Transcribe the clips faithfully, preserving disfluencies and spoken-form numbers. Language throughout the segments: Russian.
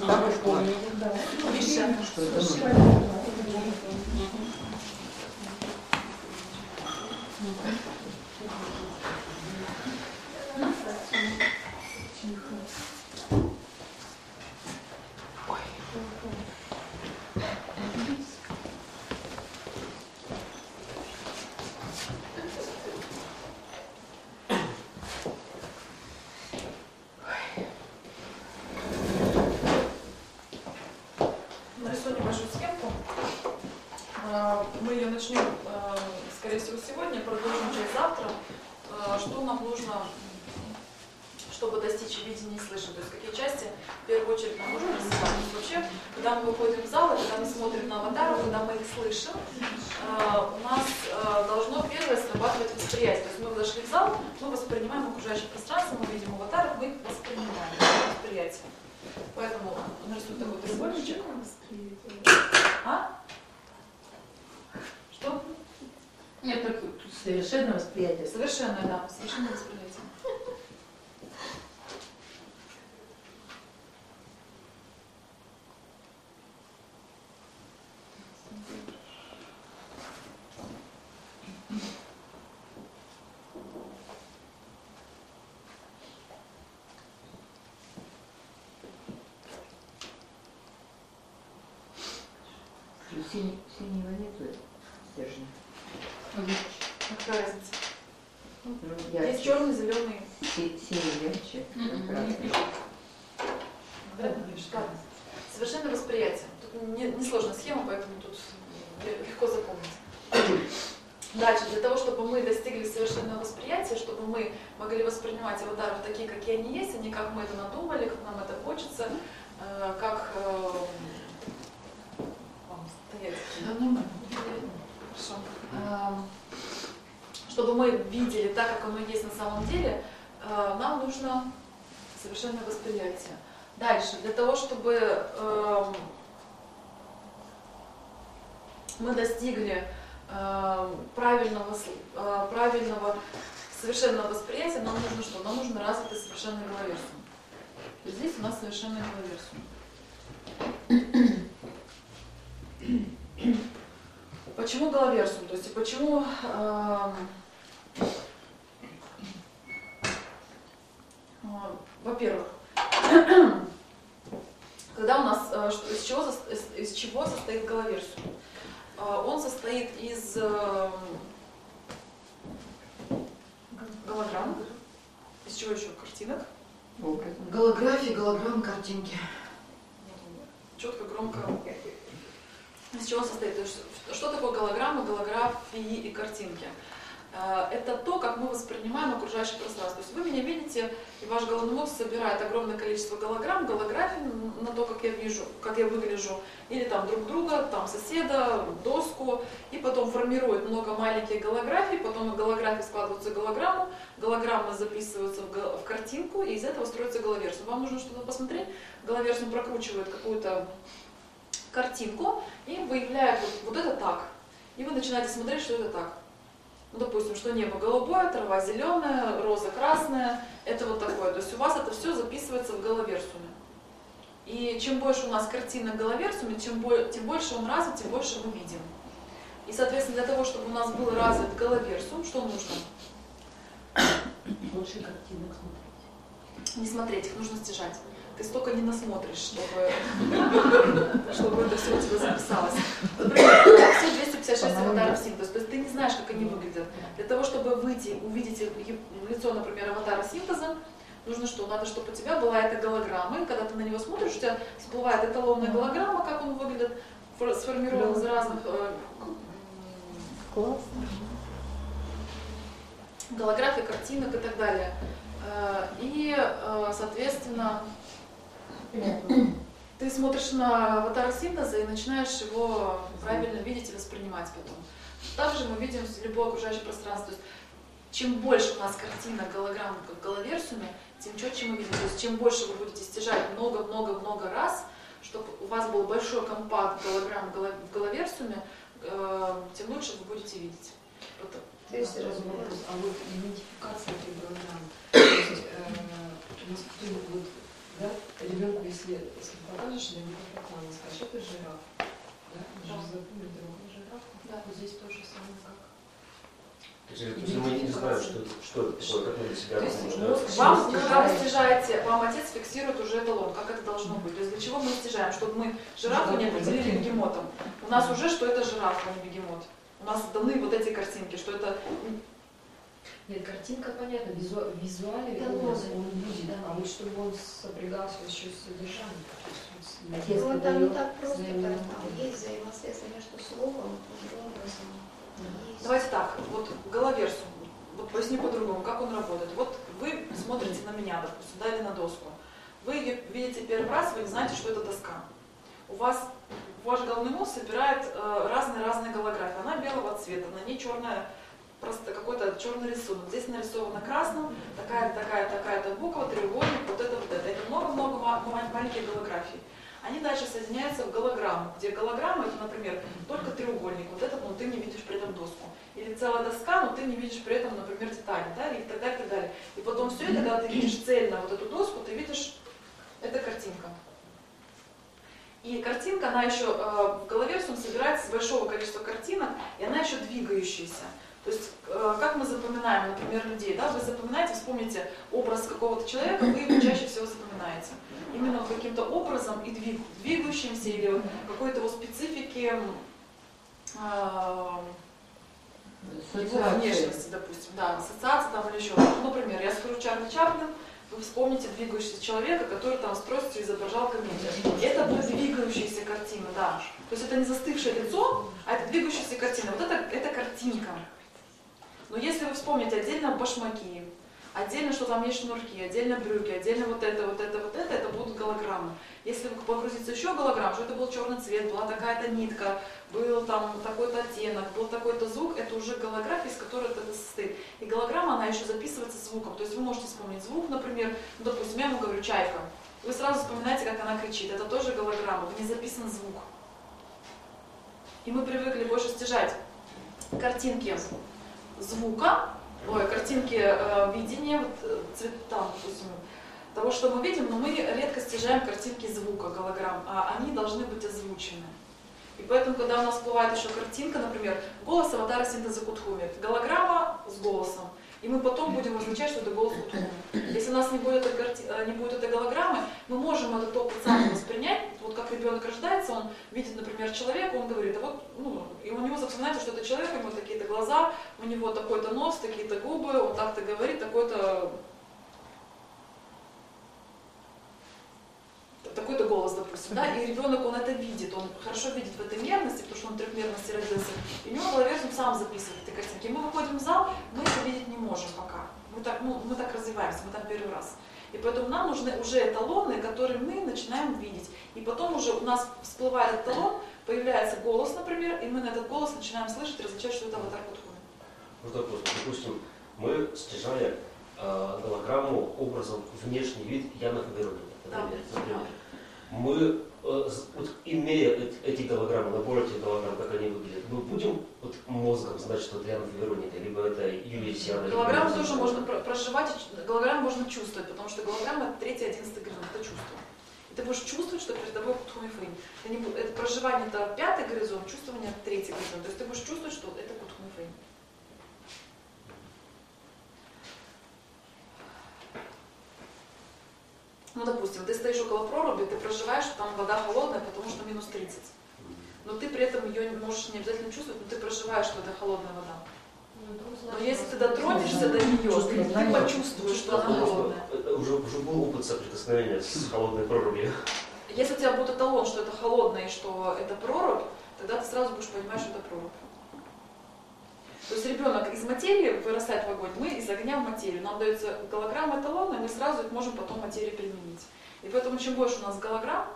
старой школы. Миша. Что это? Нарисую небольшую схемку. Мы ее начнем, скорее всего, сегодня, продолжим через завтра. Что нам нужно, чтобы достичь видения и слышания? То есть какие части в первую очередь нам нужно развивать? Вообще, когда мы выходим в зал, когда мы смотрим на аватаров, когда мы их слышим, у нас должно первое срабатывать восприятие. То есть мы зашли в зал, мы воспринимаем окружающее пространство, мы видим аватаров, мы их воспринимаем. Восприятие. Поэтому нарисую такой треугольничек. А? Что? Нет, только тут совершенное восприятие. Совершенное, да, совершенное восприятие. Синий, синего нету стержня. Какая разница? Ну, есть черный, зеленый. Си, синий ярче. Mm-hmm. Совершенное восприятие. Тут не, не сложная схема, поэтому тут легко запомнить. Дальше, для того, чтобы мы достигли совершенного восприятия, чтобы мы могли воспринимать аватаров такие, какие они есть, а не как мы это надумали, как нам это хочется, э, как... Э, стоять. Хорошо. Э, чтобы мы видели так, как оно есть на самом деле, э, нам нужно совершенное восприятие. Дальше, для того, чтобы э, мы достигли э, правильного, э, правильного, совершенного восприятия, нам нужно что? Нам нужно развитый совершенный головерсум. Здесь у нас совершенный головерсум. Почему головерсум? То есть и почему... Э, э, во-первых, когда у нас, из чего, из чего состоит головерсум? Он состоит из голограмм, из чего еще? Картинок. Голографии, голограмм, картинки. Четко, громко. Из чего состоит? То есть, что такое голограммы, голографии и картинки? Это то, как мы воспринимаем окружающее пространство. То есть вы меня видите, и ваш головной мозг собирает огромное количество голограмм, голографий на то, как я вижу, как я выгляжу, или там друг друга, там соседа, доску, и потом формирует много маленьких голографий, потом из голографий складываются в голограмму, голограммы записываются в, го- в картинку, и из этого строится головерсум. Вам нужно что-то посмотреть, головерсум прокручивает какую-то картинку и выявляет вот, вот это так. И вы начинаете смотреть, что это так. Ну, допустим, что небо голубое, трава зеленая, роза красная, это вот такое. То есть у вас это все записывается в головерсуме. И чем больше у нас картинок в головерсуме, чем, бо- тем больше он развит, тем больше мы видим. И, соответственно, для того, чтобы у нас был развит головерсум, что нужно? Лучше картинок смотреть. Не смотреть, их нужно стяжать. Ты столько не насмотришь, чтобы, чтобы это все у тебя записалось. Например, все двести пятьдесят шесть аватаров синтез, то есть ты не знаешь, как они выглядят. Для того, чтобы выйти, увидеть лицо, например, аватара синтеза, нужно что? Надо, чтобы у тебя была эта голограмма, и когда ты на него смотришь, у тебя всплывает эталонная голограмма, как он выглядит, сформирован из разных э, голографий, картинок и так далее. И, соответственно, ты смотришь на аватар синтеза и начинаешь его правильно видеть и воспринимать потом. Также мы видим любое окружающее пространство. То есть, чем больше у нас картинок, голограмм в головерсуме, тем четче мы видим. То есть, чем больше вы будете стяжать много-много-много раз, чтобы у вас был большой компакт голограмм в головерсуме, тем лучше вы будете видеть. Вот. То есть, а вот идентификация этих голограмм, то есть, э, у нас кто-нибудь Да? Ребенку, если, если покажешь, да, не попадала, скажешь, это жираф. Да? Он же запомнит другой жираф. Да. Вот здесь то же самое, как. То есть, если мы не знаем, что, что это такое, как мы для себя То есть можем мозг это Вам, Стяжаете. когда вы стяжаете, вам отец фиксирует уже эталон, как это должно быть. То есть для чего мы стяжаем? Чтобы мы жирафа не определили бегемотом. У нас уже, что это жираф, а не бегемот. У нас даны вот эти картинки, что это... Нет, картинка понятна, визу, визуальный Это образ, лозунг. он видит, Да. а вот чтобы он сопрягался еще с содержанием. то есть вот с- Отец на- Ну, Ну, там не даёт так просто, взаимную там помощь. есть взаимосвязь между словом и образом. Есть. Давайте так, вот головерсу, вот поясню по-другому, как он работает. Вот вы смотрите на меня, допустим, да, или на доску. Вы ее видите первый раз, вы не знаете, что это доска. У вас, ваш головной мозг собирает э, разные-разные голографии. Она белого цвета, на ней черная, просто какой-то черный рисунок. Здесь нарисовано красным, такая-то, такая-то, такая-то буква, треугольник, вот это, вот это. Это много-много ма- ма- маленьких голографий. Они дальше соединяются в голограмму, где голограмма, это, например, только треугольник, вот этот, но ты не видишь при этом доску. Или целая доска, но ты не видишь при этом, например, детали, да, и так далее, и так далее. И потом все это, когда ты видишь цельно вот эту доску, ты видишь, это картинка. И картинка, она еще, э, в голове он собирается из большого количества картинок, и она еще двигающаяся. То есть, э, как мы запоминаем, например, людей, да, вы запоминаете, вспомните образ какого-то человека, вы его чаще всего запоминаете. Именно вот каким-то образом и двиг, двигающимся, или вот какой-то его специфики, э, его внешности, допустим, да, ассоциации там или еще. Ну, например, я скажу Чарли Чаплин, вы вспомните двигающегося человека, который там с тростью изображал комедию. И это будет двигающаяся картина, да. То есть это не застывшее лицо, а это двигающаяся картина. Вот это, это картинка. Но если вы вспомните отдельно башмаки, отдельно, что там есть шнурки, отдельно брюки, отдельно вот это, вот это, вот это, это будут голограммы. Если вы погрузите еще голограмм, что это был черный цвет, была такая-то нитка, был там такой-то оттенок, был такой-то звук, это уже голография, из которой это состоит. И голограмма, она еще записывается звуком. То есть вы можете вспомнить звук, например, ну, допустим, я ему говорю «чайка». Вы сразу вспоминаете, как она кричит. Это тоже голограмма, в ней записан звук. И мы привыкли больше стяжать картинки звука, ой, картинки э, видения, вот, э, цвета, допустим, того, что мы видим, но мы редко стяжаем картинки звука, голограмм, а они должны быть озвучены. И поэтому, когда у нас всплывает еще картинка, например, голос аватара синтеза Кутхуми, голограмма с голосом, и мы потом будем означать, что это голос Кутхуми. Если у нас не будет, этой карти... не будет этой голограммы, мы можем этот опыт сами воспринять. Вот как ребенок рождается, он видит, например, человека, он говорит, а вот, ну, и у него запоминается, что это человек, у него такие-то глаза, у него такой-то нос, такие-то губы, он так-то говорит, такой-то такой-то голос, допустим, да, и ребенок, он это видит, он хорошо видит в этой мерности, потому что он в трехмерности родился, и у него в голове он сам записывает эти картинки. И мы выходим в зал, мы это видеть не можем пока, мы так, ну, мы так развиваемся, мы там первый раз. И поэтому нам нужны уже эталоны, которые мы начинаем видеть. И потом уже у нас всплывает эталон, появляется голос, например, и мы на этот голос начинаем слышать и различать, что это аватар Кутхуми. Можно вопрос? Допустим, мы стяжали э, голограмму образом внешний вид Яна Фавероника. Например. Да. например. Мы, э, вот, имея эти голограммы, набор этих голограмм, как они выглядят, мы будем вот, мозгом знать, что это Яна Фавероника, либо это Юлия Сиана. Голограмму тоже можно проживать, голограмму можно чувствовать, потому что голограмма это третий, одиннадцатый горизонт, это чувство. И ты будешь чувствовать, что перед тобой Кутхуми Фейм. Это, не, это проживание это пятый горизонт, чувствование это третий горизонт. То есть ты будешь чувствовать, что это Кутхуми Фейм. Ну, допустим, ты стоишь около проруби, ты проживаешь, что там вода холодная, потому что минус тридцать. Но ты при этом ее можешь не обязательно чувствовать, но ты проживаешь, что это холодная вода. Но если ты дотронешься до нее, ты почувствуешь, что она холодная. Уже, уже был опыт соприкосновения с холодной прорубью. Если у тебя будет эталон, что это холодное и что это прорубь, тогда ты сразу будешь понимать, что это прорубь. То есть ребенок из материи вырастает в огонь, мы из огня в материю. Нам дается голограмма эталона, и мы сразу их можем потом в материи применить. И поэтому чем больше у нас голограмм,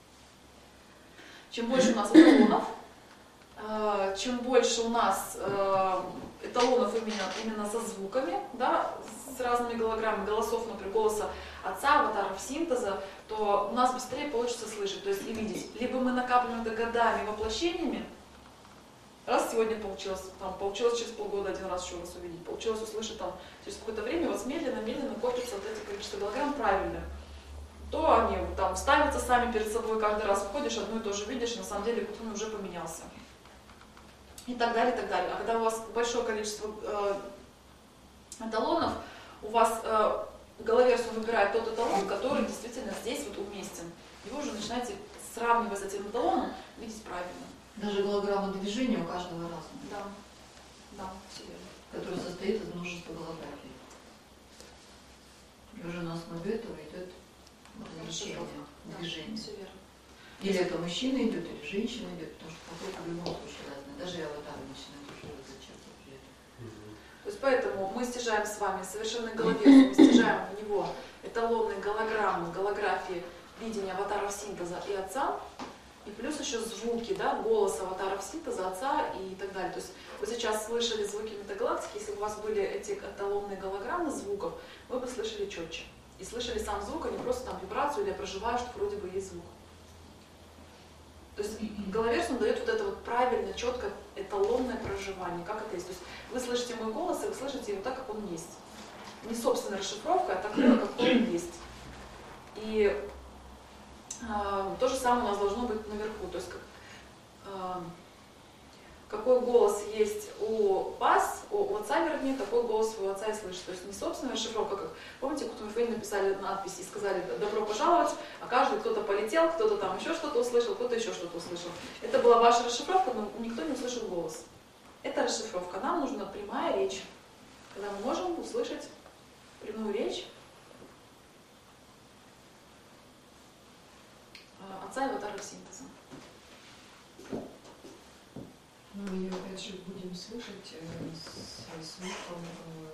чем больше у нас эталонов, чем больше у нас эталонов именно, именно со звуками, да, с разными голограммами, голосов, например, голоса отца, аватаров синтеза, то у нас быстрее получится слышать, то есть и видеть. Либо мы накапливаем это годами, воплощениями. Раз сегодня получилось, там, получилось через полгода один раз еще вас увидеть, получилось услышать там через какое-то время, у вас медленно-медленно копится вот эти количество голограмм правильно. то они там ставятся сами перед собой, каждый раз входишь, одно и то же видишь, на самом деле он уже поменялся. И так далее, и так далее. А когда у вас большое количество э, эталонов, у вас э, головерсум выбирает тот эталон, который действительно здесь вот уместен. И вы уже начинаете, сравнивая с этим эталоном, видеть правильно. Даже голограмма движения у каждого разная, Да, да, все верно. которая состоит из множества голографий. И уже на основе этого идет различение Да, движения. все верно. Или это мужчина идет, или женщина идет, потому что подход в любом случае разный. Даже и аватары начинают уже различаться при этом. То есть поэтому мы стяжаем с вами совершенный головерсум, мы стяжаем в него эталонные голограммы, голографии видения аватаров синтеза и отца, и плюс еще звуки, да, голос аватаров синтеза, отца и так далее. То есть вы сейчас слышали звуки метагалактики, если бы у вас были эти эталонные голограммы звуков, вы бы слышали четче. И слышали сам звук, а не просто там вибрацию, или я проживаю, что вроде бы есть звук. То есть головерсум дает вот это вот правильное, четкое, эталонное проживание, как это есть. То есть вы слышите мой голос, и вы слышите его так, как он есть. Не собственная расшифровка, а такое, какой он есть. И э, то же самое у нас должно быть наверху. То есть как, э, какой голос есть у вас, у, у отца, вернее, такой голос у отца и слышит. То есть не собственная расшифровка, как, помните, Кутунфейн написали надпись и сказали «добро пожаловать», а каждый кто-то полетел, кто-то там еще что-то услышал, кто-то еще что-то услышал. Это была ваша расшифровка, но никто не услышал голос. Это расшифровка. Нам нужна прямая речь, когда мы можем услышать прямую речь отца и аватара синтеза. Мы ее опять же будем слышать э, с звуком, э,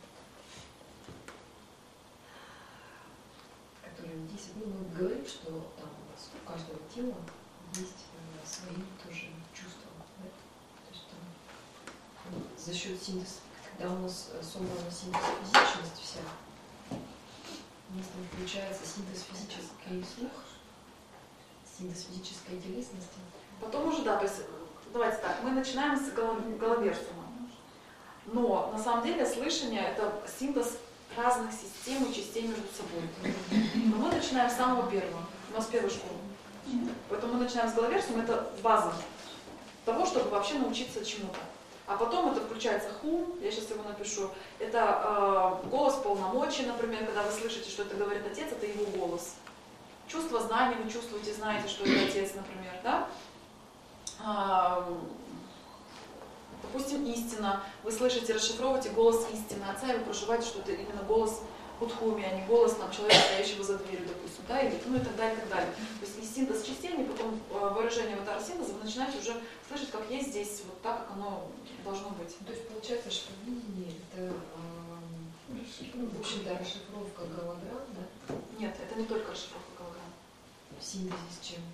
который здесь. Ну, мы говорим, что там у нас у каждого тела есть э, свои тоже чувства. Да? То есть там, ну, за счет синтеза, когда у нас собрана синтез физичность вся, у нас там получается синтез физической слух, синтез физической телесности. Потом уже, да, то есть, давайте так, мы начинаем с головерсума. Но на самом деле слышание — это синтез разных систем и частей между собой. Но мы начинаем с самого первого. У нас первая школа. Поэтому мы начинаем с головерсума, это база того, чтобы вообще научиться чему-то. А потом это включается хум, я сейчас его напишу. Это э, голос полномочий, например, когда вы слышите, что это говорит отец, это его голос. Чувство знания, вы чувствуете, знаете, что это отец, например, да? А, допустим, истина. Вы слышите, расшифровываете голос истины отца, и вы проживаете, что это именно голос Будхуми, а не голос там, человека, стоящего за дверью, допустим, да, или, ну и так далее, и так далее. То есть и синтез частей, и потом выражение аватара синтеза, вы начинаете уже слышать, как есть здесь, вот так, как оно должно быть. То есть получается, что видение — это, э, ну, в общем-то, расшифровка голограмм, да? Нет, это не только расшифровка голограмм. В синтезе с чем?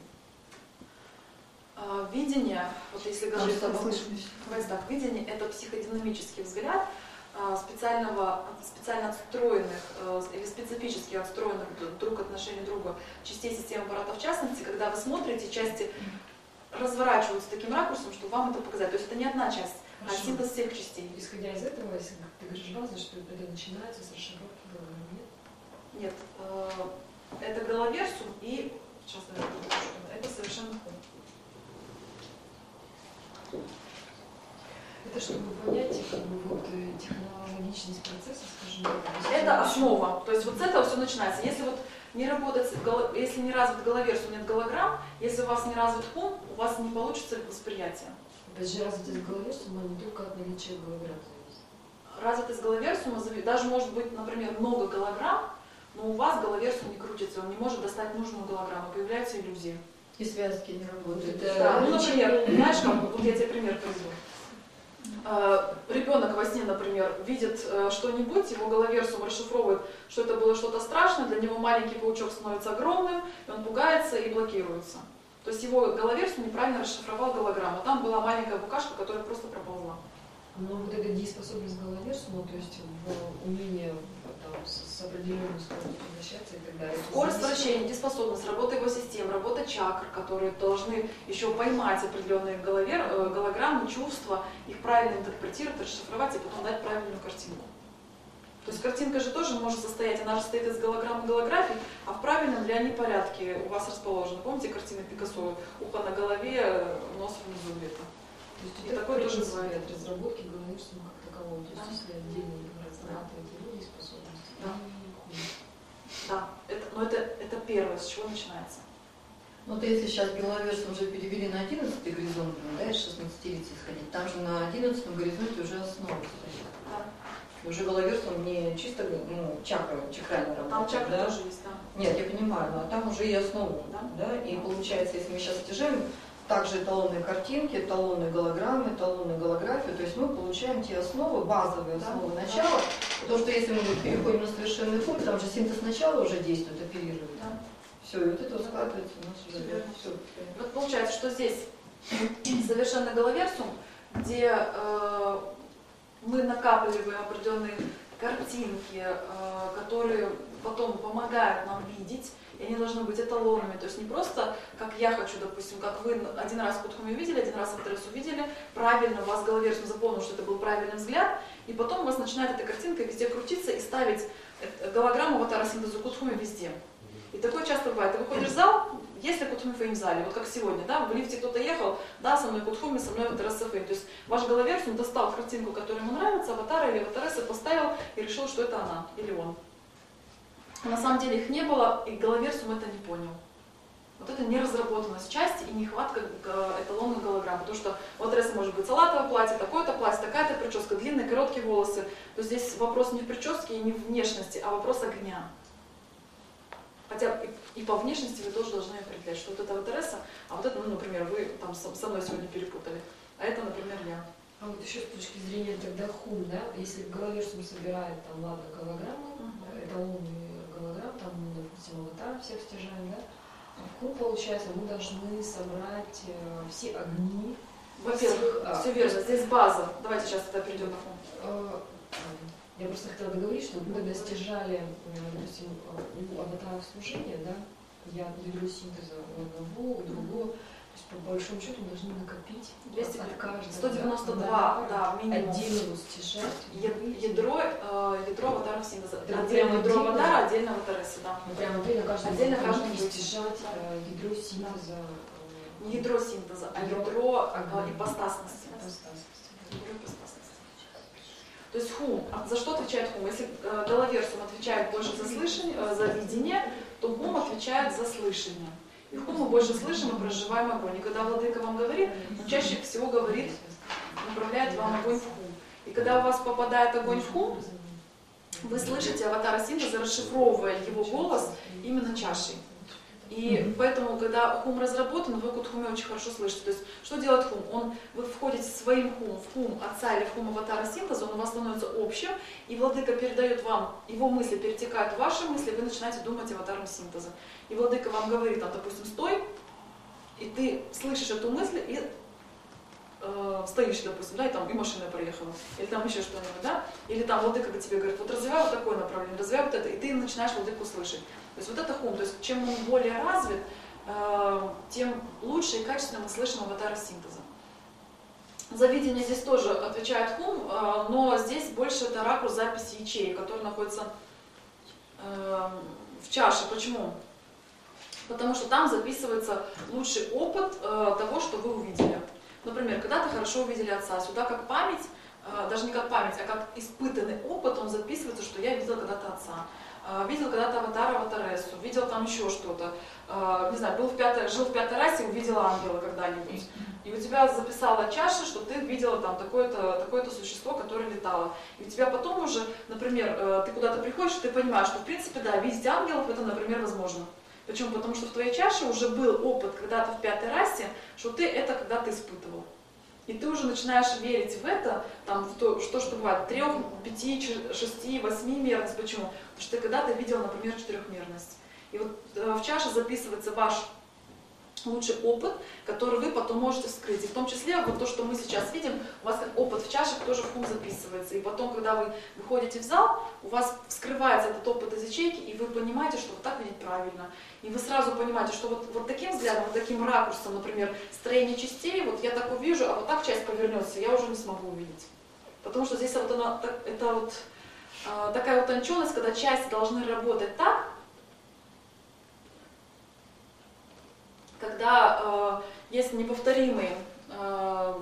А, видение, вот если говорить, слышимость. давайте так, видение — это психодинамический взгляд а, специального, специально отстроенных а, или специфически отстроенных друг отношений друга частей системы аппарата, в частности, когда вы смотрите, части разворачиваются таким ракурсом, что вам это показать. То есть это не одна часть, Хорошо. а синтез всех частей. Исходя из этого, если ты говоришь база, что это начинается с расшифровки голограмм, нет? Нет, э, это головерсум и сейчас я напишу, это совершенно хум. Это чтобы понять, как бы, вот, э, технологичность процесса, скажем так. Это основа. То есть вот с этого все начинается. Если вот не работать, с голо- если не развит головерсум, нет голограмм, если у вас не развит хум, у вас не получится восприятие. Опять же, развитость головерсума не только от наличия голограмм зависит. Развитость головерсума, зави- даже может быть, например, много голограмм, но у вас головерсум не крутится, он не может достать нужную голограмму, появляются иллюзии. И связки не работают. Это Да, ну, наличие- например, знаешь, как, вот я тебе пример приведу. Э, Ребенок во сне, например, видит э, что-нибудь, его головерсум расшифровывает, что это было что-то страшное, для него маленький паучок становится огромным, и он пугается и блокируется. То есть его головерсум неправильно расшифровал голограмму. Там была маленькая букашка, которая просто проползла. Но вот эта дееспособность головерсума, то есть в умение там, с, с определенной скоростью вращаться и так далее. Скорость зависит- вращения, дееспособность, работа его систем, работа чакр, которые должны еще поймать определенные головер, э, голограммы, чувства, их правильно интерпретировать, расшифровать и потом дать правильную картинку. То есть картинка же тоже может состоять, она же состоит из голограмм и голографий, а в правильном ли они порядке у вас расположены? Помните картины Пикассо? Ухо на голове, нос внизу где-то. То есть И это такое тоже принципе бывает. от разработки головнырсума как такового. То есть Да. если отдельно разрабатываете люди способности, Да. то и Да, это, но это, это первое, с чего начинается. Ну, вот если сейчас Беловерсом уже перевели на одиннадцатый горизонт, да, из шестнадцатилетия сходить, там же на одиннадцатом горизонте уже основа стоит. Да. И уже Беловерсом не чисто, ну, чакра, чакрами работает. Там чакры да? тоже есть, да. Нет, я понимаю, но там уже и основа. Да. Да? И получается, если мы сейчас стяжаем также эталонные картинки, эталонные голограммы, эталонную голографию, то есть мы получаем те основы, базовые Да. основы начала, потому что если мы переходим на совершенный путь, там же синтез начала уже действует, оперирует. Да. Все, и вот это вот складывается у нас уже. Верно. Все. Вот получается, что здесь совершенно головерсум, где э, мы накапливаем определенные картинки, э, которые потом помогают нам видеть, и они должны быть эталонами, то есть не просто, как я хочу, допустим, как вы один раз в Кутхуме увидели, один раз в Атрес увидели, правильно, у вас головерсум запомнил, что это был правильный взгляд, и потом у вас начинает эта картинка везде крутиться и ставить голограмму аватара синтезу Кутхуме везде. И такое часто бывает. Ты выходишь в зал, есть ли Кутхуме Фейм в зале, вот как сегодня, да, в лифте кто-то ехал, да, со мной Кутхуме, со мной Аватареса Фейм. То есть ваш головерсум достал картинку, которая ему нравится, аватара или аватареса, поставил и решил, что это она или он. А на самом деле их не было, и головерсум это не понял. Вот это неразработанность части и нехватка эталонных голограмм. Потому что у Аватаресы может быть салатовое платье, такое-то платье, такая-то прическа, длинные, короткие волосы. То здесь вопрос не в прическе и не в внешности, а вопрос огня. Хотя и, и по внешности вы тоже должны определять, что вот это Аватареса, а вот это, ну, например, вы там со, со мной сегодня перепутали, а это, например, я. А вот еще с точки зрения тогда хум, да, если головерсум собирает там, ладно, голограммы, Мгм. эталонные голограмм, там, ну, допустим, аватар всех стяжаем, да, а в хум, получается, мы должны собрать э, все огни. Во-первых, А, все верно, здесь база. Давайте сейчас тогда перейдем на фон. Э, Я просто хотела договорить, что мы когда стяжали, э, допустим, у аватара служения, да, я ядро синтеза у одного, у другого, то есть по большому счету мы должны накопить двести, от каждого. сто девяносто два, да, минимум. Отдельно его стяжать. Е- Ядро, э, ядро аватаров синтеза. Да, Отдельно прям ядро отдельно? аватара, отдельно аватаресы, да. Мы прям отдельно каждому Отдельно должны каждому будет. стяжать Да. э, ядро синтеза. э, Не ядро синтеза, а Ядро ядро огня. э, ипостасности. ипостасности. Ядро ипостасности. То есть хум, а за что отвечает хум? Если э, головерсум отвечает больше за слышание, э, за видение, то хум отвечает за слышание. И хум мы больше слышим и проживаем огонь. И когда владыка вам говорит, он чаще всего говорит, направляет вам огонь в хум. И когда у вас попадает огонь в хум, вы слышите аватара синтеза, расшифровывая его голос именно чашей. И поэтому, когда хум разработан, вы Кутхуме очень хорошо слышите. То есть, что делает хум? Он, вы входите своим хум в хум отца или в хум аватара синтеза, он у вас становится общим, и владыка передает вам, его мысли перетекают в ваши мысли, вы начинаете думать аватаром синтеза. И владыка вам говорит, там, допустим, стой, и ты слышишь эту мысль, и э, стоишь, допустим, да, и там и машина проехала, или там еще что-нибудь, да, или там владыка тебе говорит, вот развивай вот такое направление, развивай вот это, и ты начинаешь владыку слышать. То есть вот это хум, то есть чем он более развит, э, тем лучше и качественно мы слышим аватара синтеза. За видение здесь тоже отвечает хум, э, но здесь больше это ракурс записи ячеек, который находится э, в чаше. Почему? Потому что там записывается лучший опыт э, того, что вы увидели. Например, когда-то хорошо увидели отца, сюда как память, э, даже не как память, а как испытанный опыт, он записывается, что я видел когда-то отца. Видел когда-то аватара, аватаресу, видел там еще что-то, не знаю, был в пятой, жил в пятой расе, увидел ангела когда-нибудь. И у тебя записала чаша, что ты видела там такое-то, такое-то существо, которое летало. И у тебя потом уже, например, ты куда-то приходишь, и ты понимаешь, что в принципе, да, видеть ангелов это, например, возможно. Почему? Потому что в твоей чаше уже был опыт когда-то в пятой расе, что ты это когда-то испытывал. И ты уже начинаешь верить в это, там, в то, что, что бывает, трех, пяти, шести, восьмимерность. Почему? Потому что ты когда-то видел, например, четырехмерность. И вот э, в чаше записывается ваш лучший опыт, который вы потом можете вскрыть. И в том числе вот то, что мы сейчас видим, у вас как опыт в чашах тоже в хум записывается. И потом, когда вы выходите в зал, у вас вскрывается этот опыт из ячейки, и вы понимаете, что вот так видеть правильно. И вы сразу понимаете, что вот, вот таким взглядом, вот таким ракурсом, например, строение частей, вот я так увижу, а вот так часть повернется, я уже не смогу увидеть. Потому что здесь вот она, это вот э, такая утонченность, когда части должны работать так, когда э, есть неповторимый, э,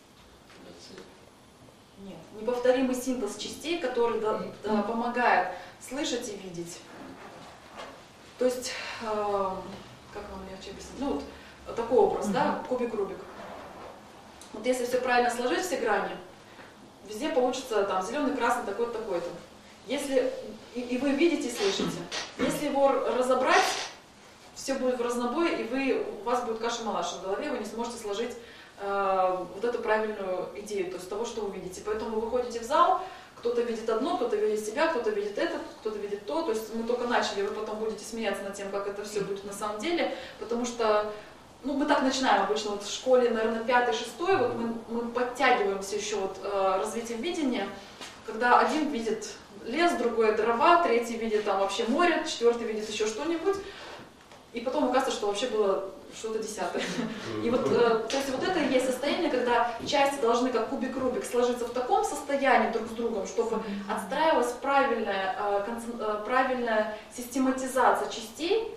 нет, неповторимый синтез частей, который да, да, помогает слышать и видеть. То есть, э, как вам легче объяснить? Ну вот такой образ, mm-hmm. да, кубик-рубик. Вот если все правильно сложить, все грани, везде получится там зеленый, красный, такой-то, такой-то. Если и, и вы видите и слышите. Если его разобрать, все будет в разнобой, и вы, у вас будет каша-малаша в голове, вы не сможете сложить э, вот эту правильную идею, то есть того, что вы видите. Поэтому вы выходите в зал, кто-то видит одно, кто-то видит себя, кто-то видит это, кто-то видит то. То есть мы только начали, вы потом будете смеяться над тем, как это все будет на самом деле, потому что ну, мы так начинаем обычно вот в школе, наверное, пятый, шестой, вот мы, мы подтягиваемся еще вот э, развитием видения, когда один видит лес, другой дрова, третий видит там вообще море, четвертый видит еще что-нибудь. И потом оказывается, что вообще было что-то десятое. И вот, э, то есть вот это и есть состояние, когда части должны как кубик-рубик сложиться в таком состоянии друг с другом, чтобы отстраивалась правильная, э, концен... э, правильная систематизация частей,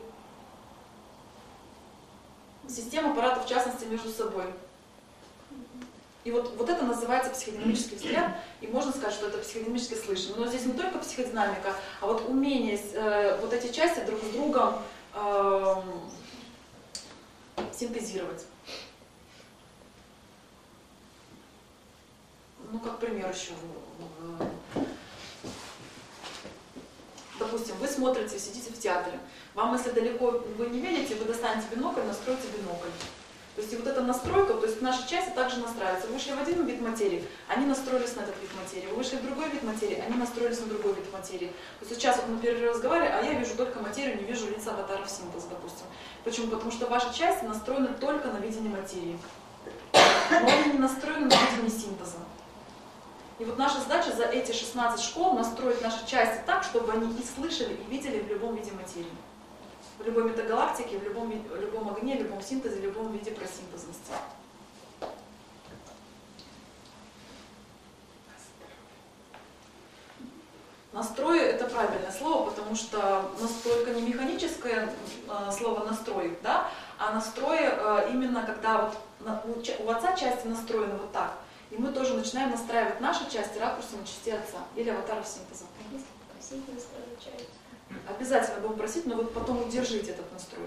систем аппаратов в частности между собой. И вот, вот это называется психодинамический взгляд, и можно сказать, что это психодинамическое слышание. Но здесь не только психодинамика, а вот умение э, вот эти части друг с другом э, синтезировать. Ну, как пример еще. Допустим, вы смотрите, сидите в театре. Вам, если далеко вы не видите, вы достанете бинокль, настроите бинокль. То есть и вот эта настройка, то есть наши части также настраиваются. Вы вышли в один вид материи, они настроились на этот вид материи. Вы вышли в другой вид материи, они настроились на другой вид материи. То есть сейчас вот мы перерыве разговаривали, а я вижу только материю, не вижу лица аватаров синтез, допустим. Почему? Потому что ваши части настроены только на видение материи. Но они не настроены на видение синтеза. И вот наша задача за эти шестнадцать школ настроить наши части так, чтобы они и слышали, и видели в любом виде материи. В любой метагалактике, в любом, в любом огне, в любом синтезе, в любом виде просинтезности. Настрой — это правильное слово, потому что настройка не механическое э, слово настрой, да, а настрой э, именно когда вот на, у, у отца части настроены вот так, и мы тоже начинаем настраивать наши части ракурсами частей отца или аватаров синтеза. Если попросить настроить часть. Обязательно будем просить, но вы потом удержите этот настрой.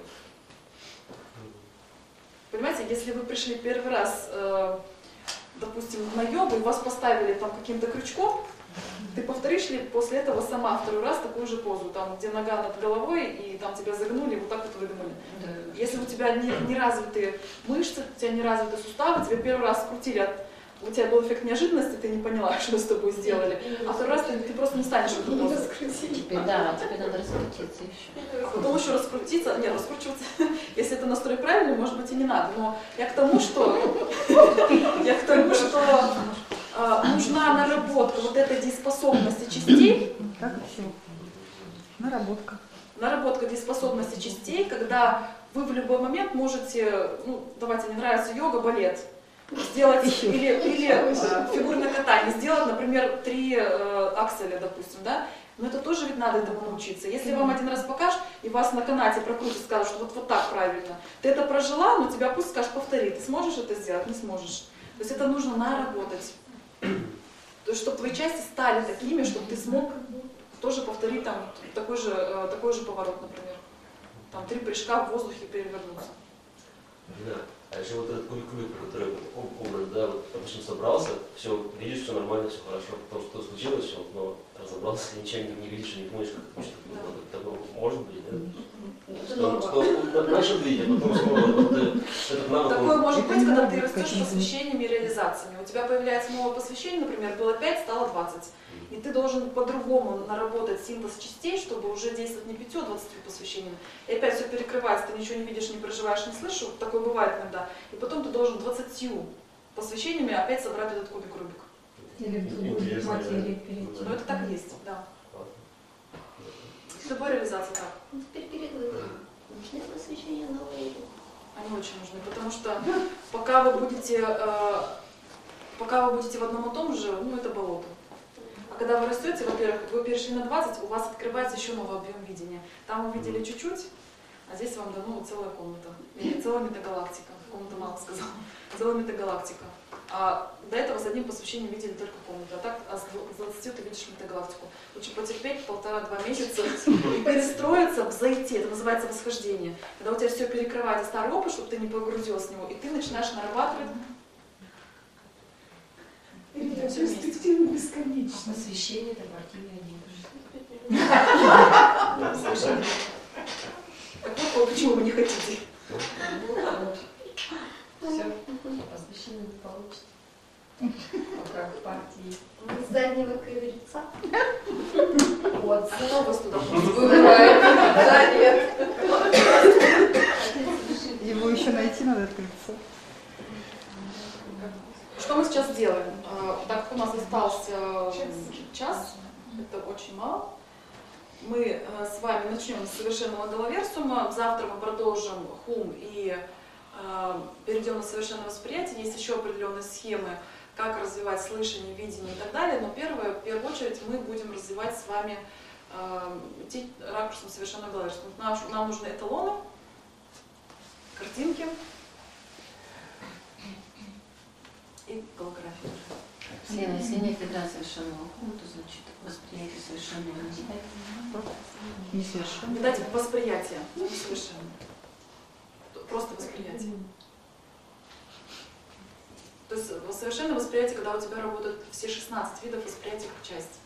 Понимаете, если вы пришли первый раз, э, допустим, на йогу, и вас поставили там каким-то крючком, ты повторишь ли после этого сама второй раз такую же позу, там, где нога над головой, и там тебя загнули, вот так вот выдумали. Да. Если у тебя не, не развиты мышцы, у тебя не развиты суставы, тебя первый раз скрутили от... У тебя был эффект неожиданности, ты не поняла, что с тобой сделали. А второй раз ты, ты просто не станешь в эту позу. Теперь, да, теперь надо раскрутиться еще. Потом еще раскрутиться, не, раскручиваться, если это настрой правильный, может быть и не надо. Но я к тому, что, я к тому, что э, нужна наработка вот этой дееспособности частей. Как все. Наработка. Наработка дееспособности частей, когда вы в любой момент можете, ну, давайте, не нравится йога, балет. Сделать еще. или, или э, фигурное катание, сделать, например, три э, акселя, допустим, да? Но это тоже ведь надо этому научиться. Если mm-hmm. вам один раз покажешь, и вас на канате прокрутят, скажут, что вот, вот так правильно, ты это прожила, но тебя пусть скажешь, повтори, ты сможешь это сделать? Не сможешь. То есть это нужно наработать. То есть, чтобы твои части стали такими, чтобы ты смог тоже повторить там такой же, э, такой же поворот, например. Там три прыжка в воздухе перевернуться. Да. А еще вот этот кубик-кубик, про который образ, да, вот, допустим, собрался, все, видишь, все нормально, все хорошо, потом что случилось, все, но разобрался, ничего не, не видишь, не помнишь, как что да. Такое может быть, да? Что, что начал видеть, а потом снова вот, этот навык... Такое может быть, когда ты растешь посвящениями и реализациями. У тебя появляется новое посвящение, например, было пять, стало двадцать. И ты должен по-другому наработать синтез частей, чтобы уже действовать не пятью, а двадцатью посвящениями. И опять все перекрывается, ты ничего не видишь, не проживаешь, не слышишь, вот такое бывает иногда. И потом ты должен двадцатью посвящениями опять собрать этот кубик-рубик. Или в другую материю перейти. Ну это так и есть, да. С любой реализацией так. Ну, теперь перед выбором. Нужны посвящения новые? Они очень нужны, потому что пока вы будете, э, пока вы будете в одном и том же, ну это болото. А когда вы растете, во-первых, вы перешли на двадцать, у вас открывается еще новый объем видения. Там вы видели чуть-чуть, а здесь вам дано вот целая комната. Или целая метагалактика. Комната мало сказала. Целая метагалактика. А до этого с одним посвящением видели только комнату. А так а с двадцатью ты видишь метагалактику. Лучше потерпеть полтора-два месяца и перестроиться, взойти. Это называется восхождение. Когда у тебя все перекрывается старый опыт, чтобы ты не погрузился в него, и ты начинаешь нарабатывать. Перспектива бесконечна. Посвящение это партийная Слышали? Так вот, почему вы не хотите? Все, посвящение не получится. Пока в партии. С заднего крыльца. Вот, Кто вас туда выбирает. Да, нет. Его еще найти надо, это крыльцо. Что мы сейчас делаем? Так как у нас остался час, это очень мало, мы с вами начнем с совершенного головерсума. Завтра мы продолжим хум и перейдем на совершенное восприятие. Есть еще определенные схемы, как развивать слышание, видение и так далее. Но первое, в первую очередь мы будем развивать с вами идти ракурсом совершенного головерсума. Нам, нам нужны эталоны, картинки и голография. Лена, если нет ядра совершенного хума, то значит восприятие совершенного не Несовершенно. Дать восприятие, не совершенно. Просто восприятие. То есть совершенное восприятие, когда у тебя работают все шестнадцать видов восприятия как часть.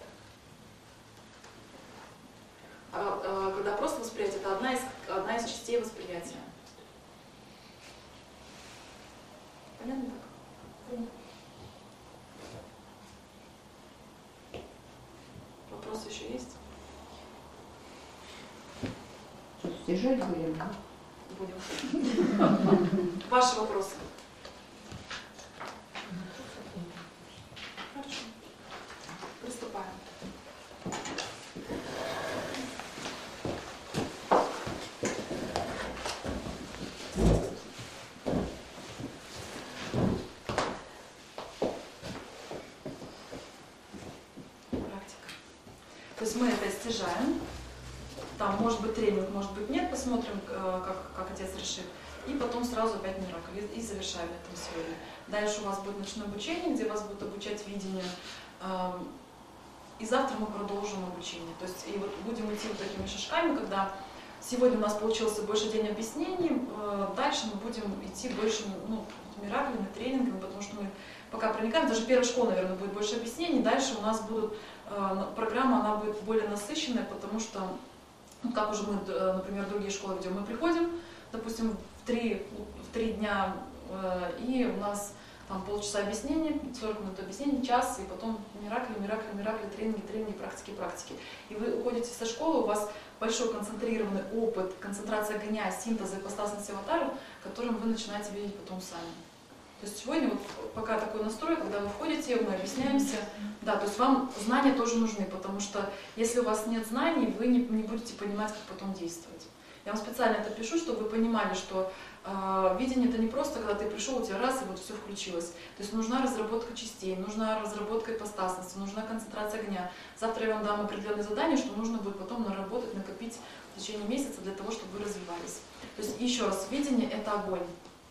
А, а когда просто восприятие, это одна из, одна из частей восприятия. Понятно так? Вопросы еще есть? Стяжать будем? Будем. Ваши вопросы? Хорошо. Приступаем. Практика. То есть мы это стяжаем. Там может быть тренинг, может быть нет, посмотрим, как, как отец решит. И потом сразу опять миракл. И завершаем это сегодня. Дальше у вас будет ночное обучение, где вас будут обучать видению. И завтра мы продолжим обучение. То есть и вот будем идти вот такими шажками, когда сегодня у нас получился больше день объяснений, дальше мы будем идти больше ну, мираклами, тренингами, потому что мы пока проникаем, даже первая школа, наверное, будет больше объяснений, дальше у нас будут, программа, она будет более насыщенная, потому что, ну, как уже мы, например, другие школы ведем, мы приходим, допустим, в три, в три дня, и у нас там полчаса объяснений, сорок минут объяснений, час, и потом миракли, миракли, миракли, тренинги, тренинги, практики, практики. И вы уходите со школы, у вас большой концентрированный опыт, концентрация огня, синтеза, ипостасности аватара, которым вы начинаете видеть потом сами. То есть сегодня вот пока такой настрой, когда вы входите, мы объясняемся, да, то есть вам знания тоже нужны, потому что если у вас нет знаний, вы не, не будете понимать, как потом действовать. Я вам специально это пишу, чтобы вы понимали, что э, видение это не просто, когда ты пришел, у тебя раз, и вот все включилось. То есть нужна разработка частей, нужна разработка ипостасности, нужна концентрация огня. Завтра я вам дам определенные задания, что нужно будет потом наработать, накопить в течение месяца для того, чтобы вы развивались. То есть еще раз, видение это огонь.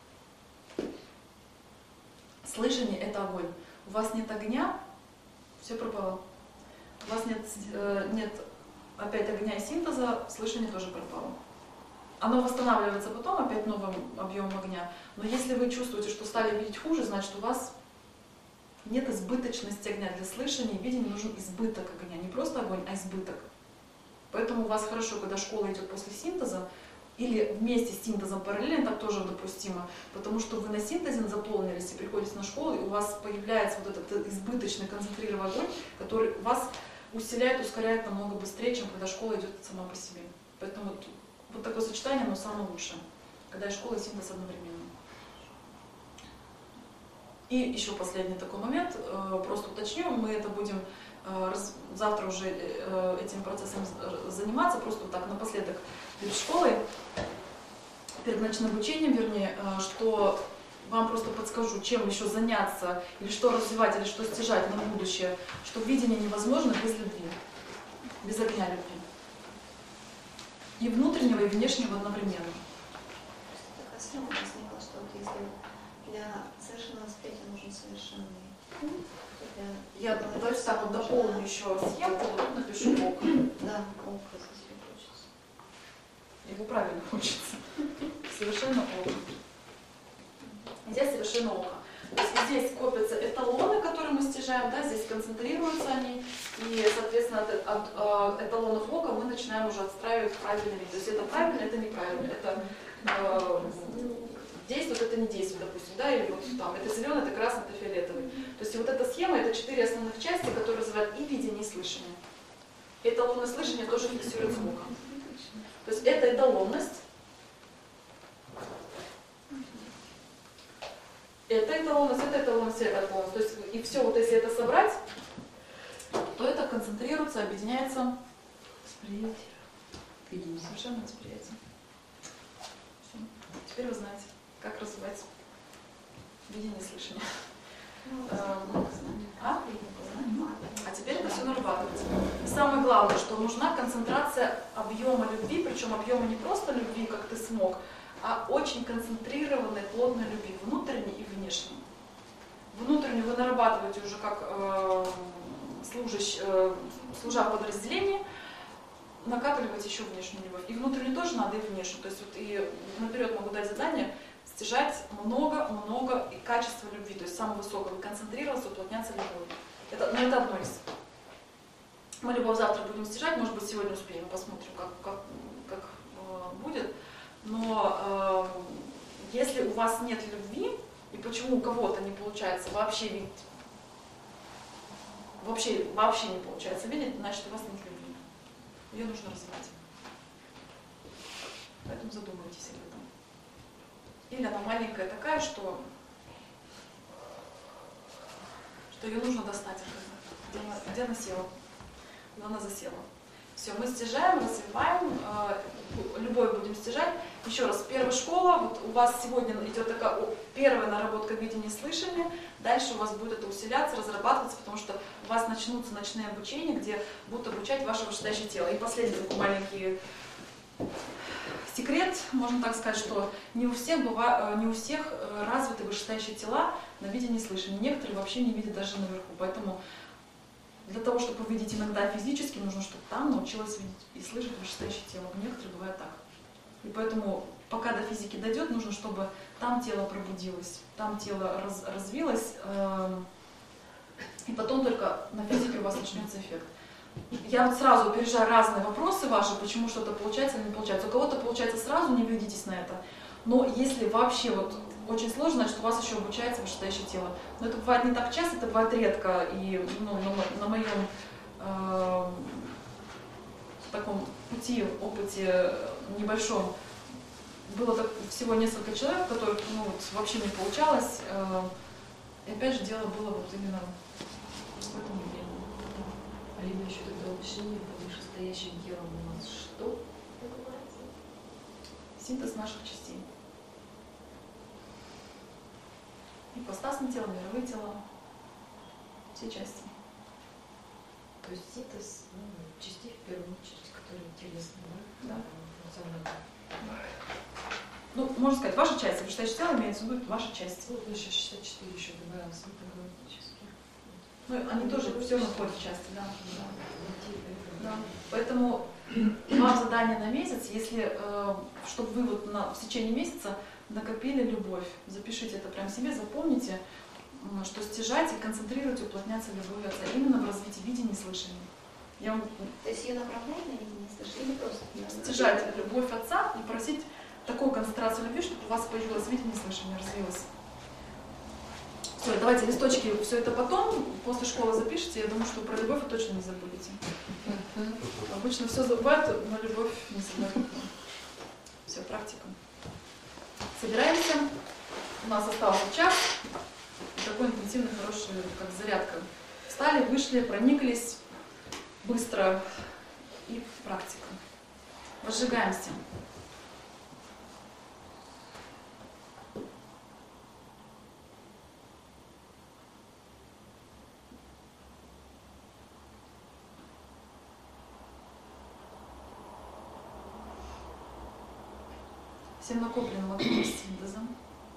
Слышание это огонь. У вас нет огня, все пропало. У вас нет, э, нет опять огня и синтеза, слышание тоже пропало. Оно восстанавливается потом опять новым объемом огня. Но если вы чувствуете, что стали видеть хуже, значит у вас нет избыточности огня. Для слышания и видения нужен избыток огня. Не просто огонь, а избыток. Поэтому у вас хорошо, когда школа идет после синтеза, или вместе с синтезом параллельно, так тоже допустимо, потому что вы на синтезе заполнились и приходите на школу, и у вас появляется вот этот избыточный концентрированный огонь, который вас усиляет, ускоряет намного быстрее, чем когда школа идет сама по себе. Поэтому вот, вот такое сочетание, оно самое лучшее, когда и школа, и синтез одновременно. И еще последний такой момент, просто уточню, мы это будем завтра уже этим процессом заниматься, просто вот так напоследок перед школой, перед ночным обучением, вернее, что вам просто подскажу, чем еще заняться, или что развивать, или что стяжать на будущее, что видение невозможно без любви, без огня любви. И внутреннего, и внешнего одновременно. Такая схема возникла, что вот если для совершенного восприятия нужен совершенный ум, то для... Я давайте так вот дополню еще схемку, вот тут напишу око. Да, око здесь хочется. Его правильно хочется. Совершенно око. Здесь совершенно око. То есть здесь копятся эталоны, которые мы стяжаем, да, здесь концентрируются они, и, соответственно, от, от, от эталонов ока мы начинаем уже отстраивать правильный вид. То есть это правильно, это неправильно, это э, действует, это не действует, допустим, да, или вот там, это зеленый, это красный, это фиолетовый. То есть и вот эта схема, это четыре основных части, которые называют и видение, и слышание. Эталоны слышания тоже фиксируют звуком. То есть это эталонность. Это эталонность, это эталонность, это эталонность. То есть и все, вот если это собрать, то это концентрируется, объединяется восприятие. Видение. Совершенно восприятие. Все. Теперь вы знаете, как развивать видение и слышание. А? А теперь это все нарабатывается. И самое главное, что нужна концентрация объема любви, причем объема не просто любви, как ты смог, а очень концентрированной, плотной любви, внутренней и внешней. Внутреннюю вы нарабатываете уже как э, служащ, э, служа в подразделении, накапливаете еще внешнюю любовь. И внутреннюю тоже надо, и внешнюю. То есть вот и наперед могу дать задание стяжать много-много и качество любви, то есть самое высокое, концентрироваться, уплотняться любовью. Это, но это одно из. Мы любовь завтра будем стяжать, может быть, сегодня успеем, посмотрим, как, как, как э, будет. Но э, если у вас нет любви, и почему у кого-то не получается вообще видеть, вообще, вообще не получается видеть, значит, у вас нет любви. Ее нужно развивать. Поэтому задумайтесь об этом. Или она маленькая такая, что, что ее нужно достать, где она, где она села, где она засела. Все, мы стяжаем, развиваем, э, любовь будем стяжать. Еще раз, первая школа, вот у вас сегодня идет такая о, первая наработка видения и слышания, дальше у вас будет это усиляться, разрабатываться, потому что у вас начнутся ночные обучения, где будут обучать ваше вышестоящее тело. И последний такой маленький секрет, можно так сказать, что не у всех, быва, не у всех развиты вышестоящие тела на видение и слышание. Некоторые вообще не видят даже наверху, поэтому для того, чтобы увидеть иногда физически, нужно, чтобы там научилась видеть и слышать вышестоящее тело. У некоторых бывает так. И поэтому, пока до физики дойдет, нужно, чтобы там тело пробудилось, там тело раз, развилось, э, и потом только на физике у вас начнется эффект. Я вот сразу опережаю разные вопросы ваши, почему что-то получается или не получается. У кого-то получается сразу, не ведитесь на это. Но если вообще вот очень сложно, значит, у вас еще обучается вышестоящее тело. Но это бывает не так часто, это бывает редко. И ну, на, на моем э, таком пути, опыте небольшом было так, всего несколько человек, у которых ну, вот, вообще не получалось. Э, и опять же дело было вот именно в этом явлении. А либо еще тогда уточнение по вышестоящим телам у нас что? Синтез наших частей. Ипостасное тело, мировые тела, все части. То есть синтез ну, частей в первую очередь, которые телесные, да? Да. Функциональные. Ну, можно сказать, ваша часть, вышестоящее тело имеется в виду ваша часть. Ну, еще шестьдесят четыре еще добавил синтезические. Ну, они тоже все находят в части, да. Да. Поэтому вам задание на месяц, если, э, чтобы вы вот на, в течение месяца накопили любовь, запишите это прям себе, запомните, э, что стяжать и концентрировать, уплотняться любовью Отца именно в развитии видения и слышания. Я вам То есть ее направлять на видение и слышание или просто? стяжать любовь Отца и просить такую концентрацию любви, чтобы у вас появилось видение и слышание, развилось. Все, давайте листочки, все это потом, после школы запишите, я думаю, что про любовь вы точно не забудете. Обычно все забывают, но любовь не забывают. Все, практика. Собираемся. У нас остался час. Такой интенсивный, хороший, как зарядка. Встали, вышли, прониклись быстро. И практика. Возжигаемся. всем накопленным активным синтезом.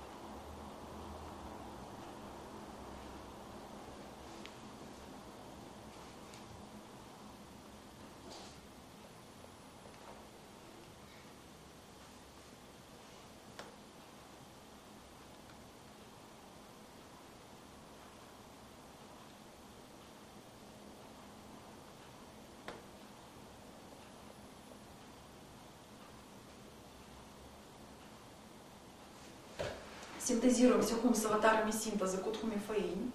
Синтезируем сихум с аватарами синтеза Кутхуми Фаинь.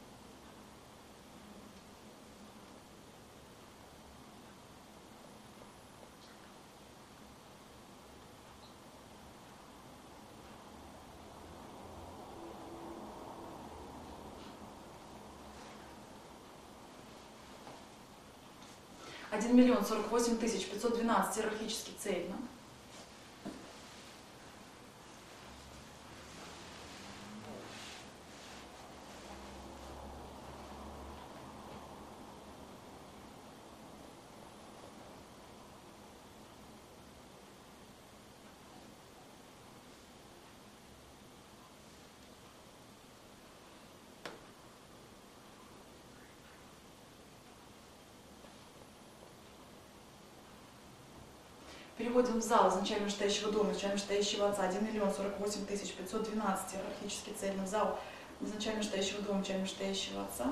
один миллион сорок восемь тысяч пятьсот двенадцать иерархически цельно. Переходим в зал изначально стоящего дома, изначально стоящего отца, один миллион сорок восемь тысяч пятьсот двенадцать иерархически цельный зал изначально стоящего дома, изначально стоящего отца.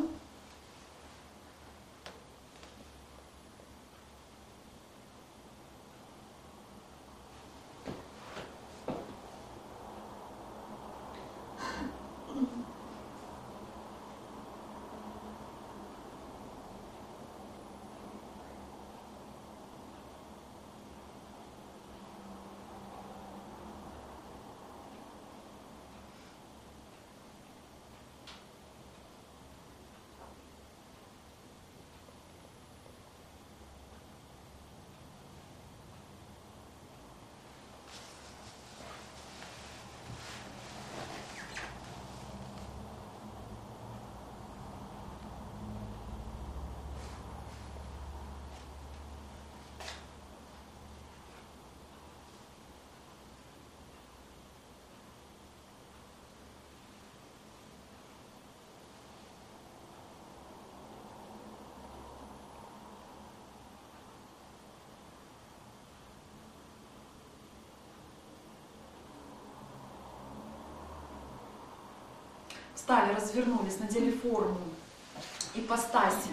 Встали, развернулись, надели форму ипостаси.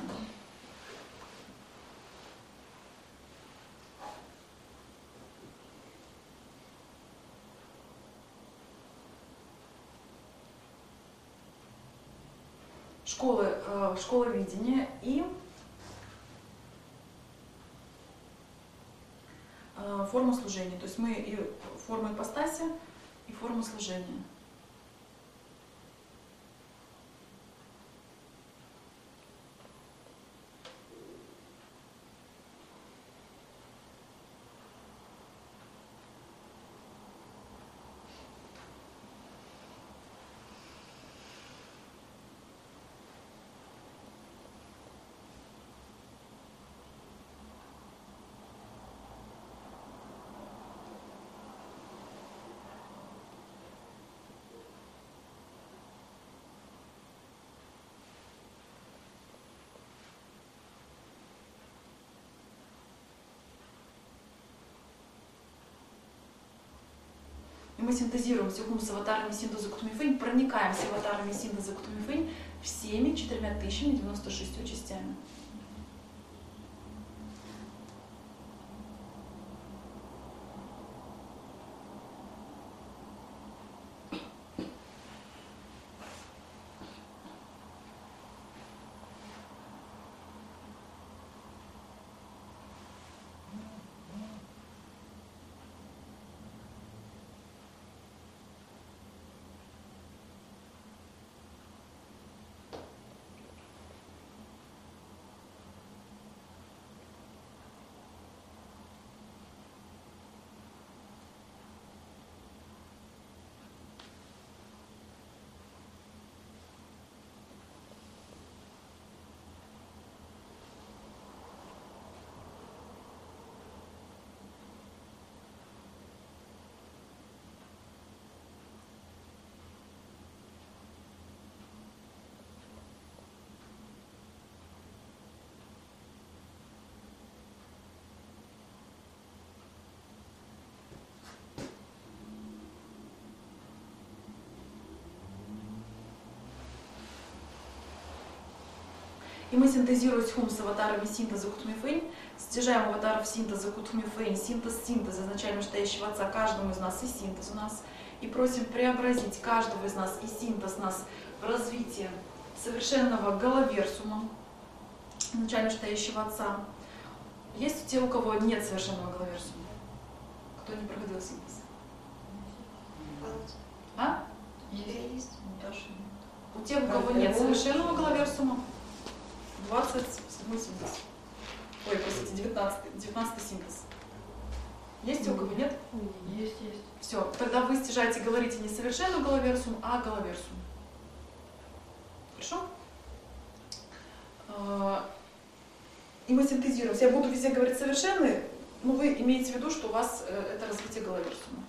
Школы, э, школа видения и э, форма служения. То есть мы и форма ипостаси, и форма служения. И мы синтезируем сихум с аватарами синтеза Кутумифэнь, проникаем с аватарами синтеза Кутумифэнь всеми четырьмя тысячами девяносто шестью частями. И мы синтезируем хум с аватарами синтеза Кутмифейн, стяжаем аватаров синтеза Кутмифейн, синтез синтеза изначально стоящего отца каждому из нас и синтез у нас. И просим преобразить каждого из нас и синтез нас в развитие совершенного головерсума, изначально стоящего отца. Есть те, у кого нет совершенного головерсума? Кто не проходил синтез? А? Есть. У тех, у кого нет совершенного головерсума, двадцать седьмой синтез. Ой, простите, девятнадцатый, девятнадцатый синтез. Есть у кого нет? Есть, есть. Все, тогда вы стяжаете, говорите не совершенную головерсум, а головерсум. Хорошо? И мы синтезируем. Я буду везде говорить совершенный, но вы имеете в виду, что у вас это развитие головерсума.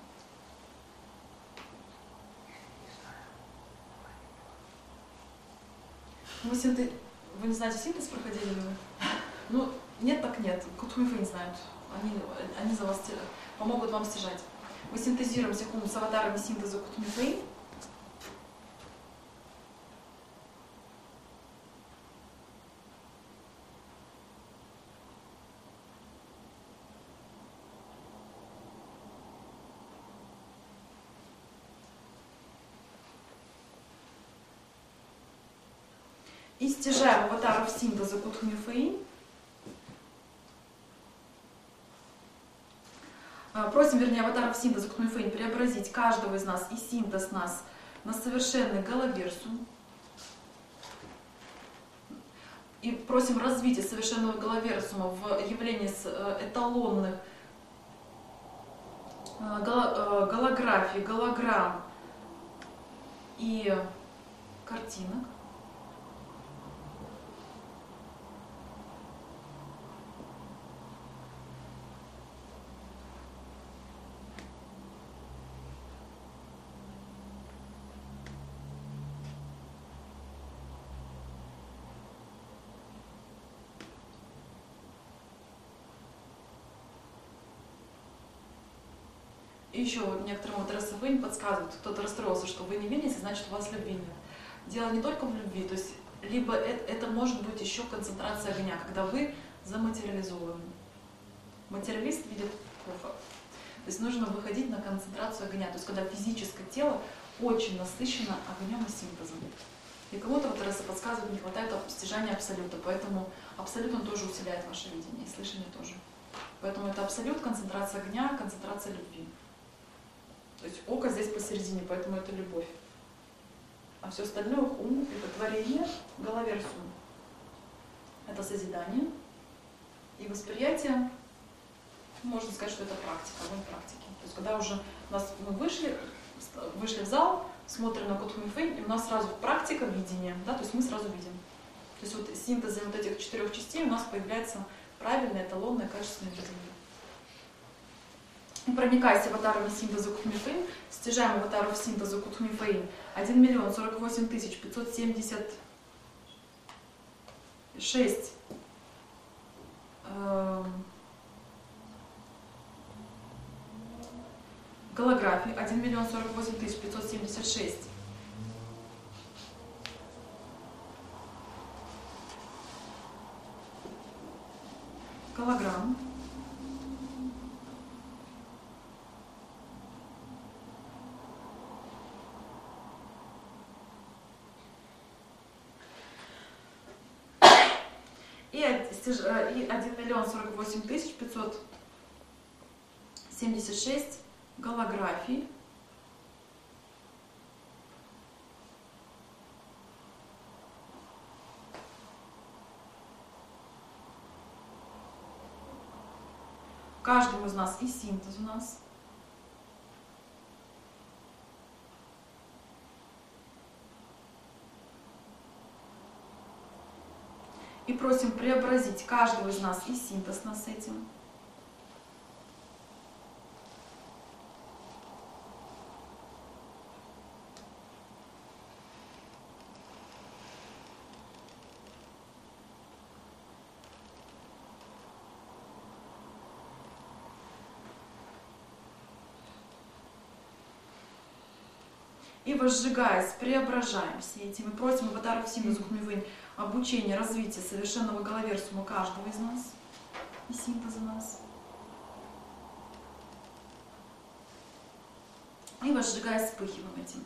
Мы синтез... Вы не знаете, синтез проходили ли вы? Ну, нет, так нет. Кутмифы не знают. Они, они за вас помогут вам стяжать. Мы синтезируем секунду с аватарами синтеза Кутмифы. И стяжаем аватаров синтеза Кутхмифейн. Просим, вернее, аватаров синтеза Кутхмифейн преобразить каждого из нас и синтез нас на совершенный головерсум. И просим развитие совершенного головерсума в явлении эталонных голографий, голограмм и картинок. И еще вот некоторым вот эр эс эф подсказывают, кто-то расстроился, что вы не видите, значит у вас любви нет. Дело не только в любви, то есть либо это, это может быть еще концентрация огня, когда вы заматериализованы. Материалист видит плохо. То есть нужно выходить на концентрацию огня, то есть когда физическое тело очень насыщено огнем и синтезом. И кому-то вот эр эс эф подсказывает, не хватает стяжания абсолюта, поэтому абсолют он тоже усиляет ваше видение, и слышание тоже. Поэтому это абсолют, концентрация огня, концентрация любви. То есть око здесь посередине, поэтому это любовь. А все остальное ум, это творение, головерсум. Это созидание и восприятие. Можно сказать, что это практика, огонь практики. То есть когда уже у нас, мы вышли, вышли в зал, смотрим на Кутхмифейн, и у нас сразу практика видения, да, то есть мы сразу видим. То есть вот синтезом вот этих четырех частей у нас появляется правильное, эталонное, качественное видение. И проникаясь аватарами синтеза Кутхмифейн, стяжаем аватаров синтеза Кутхмифейн один миллион сорок восемь тысяч пятьсот семьдесят шесть э, голографий, один миллион сорок восемь тысяч пятьсот семьдесят шесть голограмм, и один миллион сорок восемь тысяч пятьсот семьдесят шесть голографий. Каждому из нас и синтез у нас. И просим преобразить каждого из нас и синтез нас с этим. И возжигаясь, преображаем все эти. Мы просим аватаров синтеза Кутхмифейн обучения, развития совершенного головерсума каждого из нас и синтеза нас. И возжигая, вспыхиваем этим.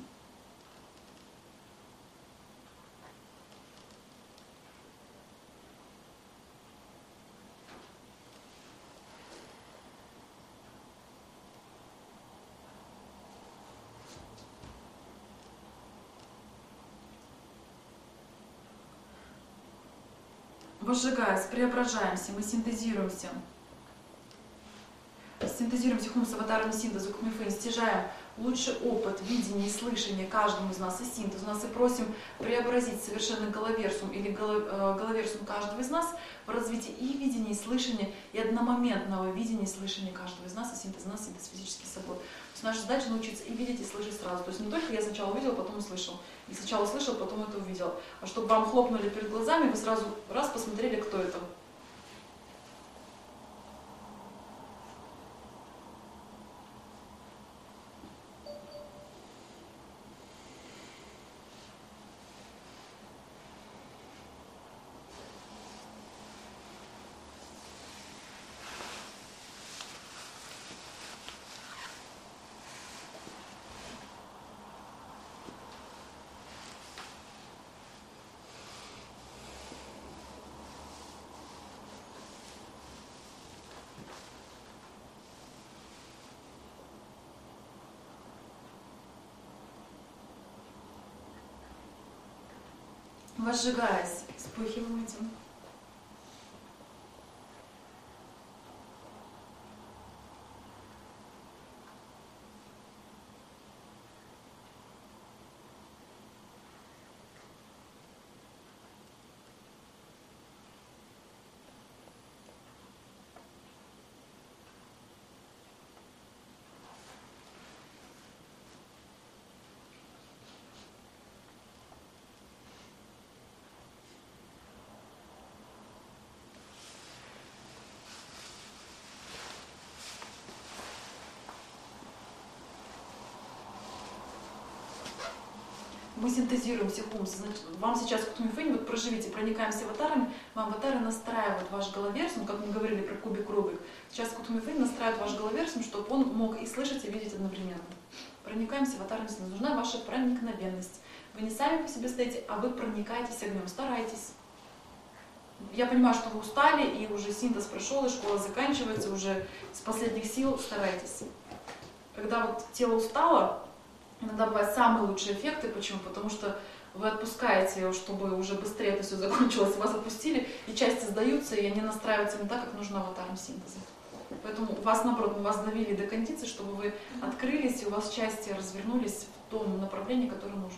Возжигаясь, преображаемся, мы синтезируемся. Синтезируемся хум с аватарами синтеза, кумифейн, стяжаем лучший опыт видения и слышания каждому из нас и синтез. У нас и просим преобразить совершенно головерсум или головерсум каждого из нас в развитии и видения, и слышания, и одномоментного видения и слышания каждого из нас, и синтез нас, синтез физический собой. То есть наша задача научиться и видеть, и слышать сразу. То есть не только я сначала увидел, потом услышал, и сначала услышал, потом это увидел, а чтобы вам хлопнули перед глазами, вы сразу раз посмотрели, кто это. Возжигаясь, вспыхиваем этим. Мы синтезируемся хумс. Значит, вам сейчас в Кутумифейне, вот проживите, проникаемся аватарами, вам аватары настраивают ваш головерсум, как мы говорили про кубик Рубик. Сейчас в Кутумифейне настраивает ваш головерсум, чтобы он мог и слышать, и видеть одновременно. Проникаемся аватарами, нужна ваша проникновенность. Вы не сами по себе стоите, а вы проникаетесь огнем, старайтесь. Я понимаю, что вы устали, и уже синтез прошел, и школа заканчивается, уже с последних сил старайтесь. Когда вот тело устало, иногда бывают самые лучшие эффекты. Почему? Потому что вы отпускаете, чтобы уже быстрее это все закончилось, вас отпустили, и части сдаются, и они настраиваются не так, как нужно аватаром синтеза. Поэтому у вас, наоборот, мы вас довели до кондиции, чтобы вы открылись, и у вас части развернулись в том направлении, которое нужно.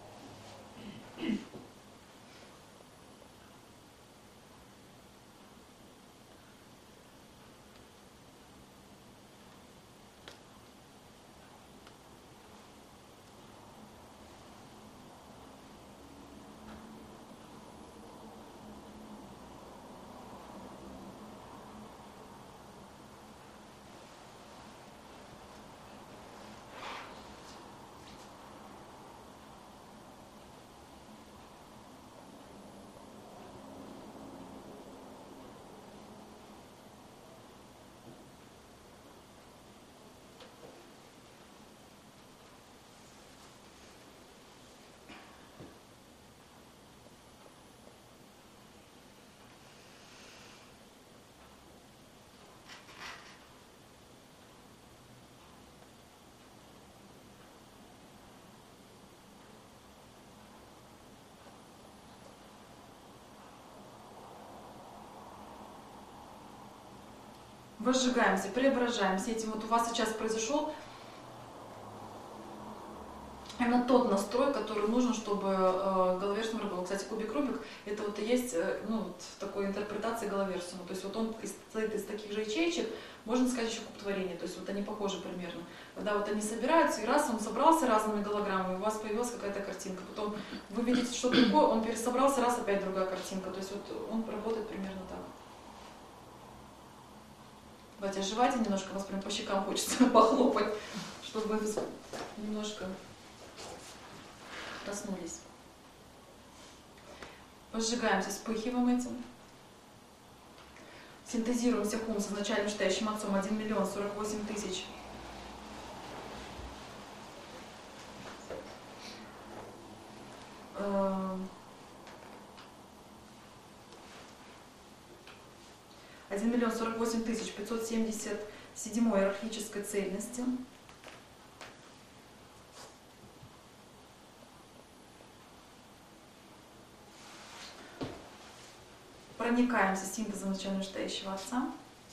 Возжигаемся, преображаемся. Этим вот у вас сейчас произошел именно тот настрой, который нужен, чтобы э, головерсум работал. Кстати, кубик Рубик это вот и есть э, ну, вот такой интерпретация головерсума. То есть вот он состоит из таких же ячеечек, можно сказать, еще куб творения. То есть вот они похожи примерно. Когда вот они собираются, и раз он собрался разными голограммами, у вас появилась какая-то картинка. Потом вы видите что-то другое, он пересобрался, раз опять другая картинка. То есть вот он работает примерно так. Давайте оживайте немножко, вас прям по щекам хочется похлопать, чтобы вы немножко проснулись. Возжигаемся, вспыхиваем этим. Синтезируемся хум с изначально вышестоящим отцом один миллион сорок восемь тысяч. один миллион сорок восемь тысяч пятьсот семьдесят седьмой иерархической цельности. Проникаемся синтезом изначально вышестоящего отца.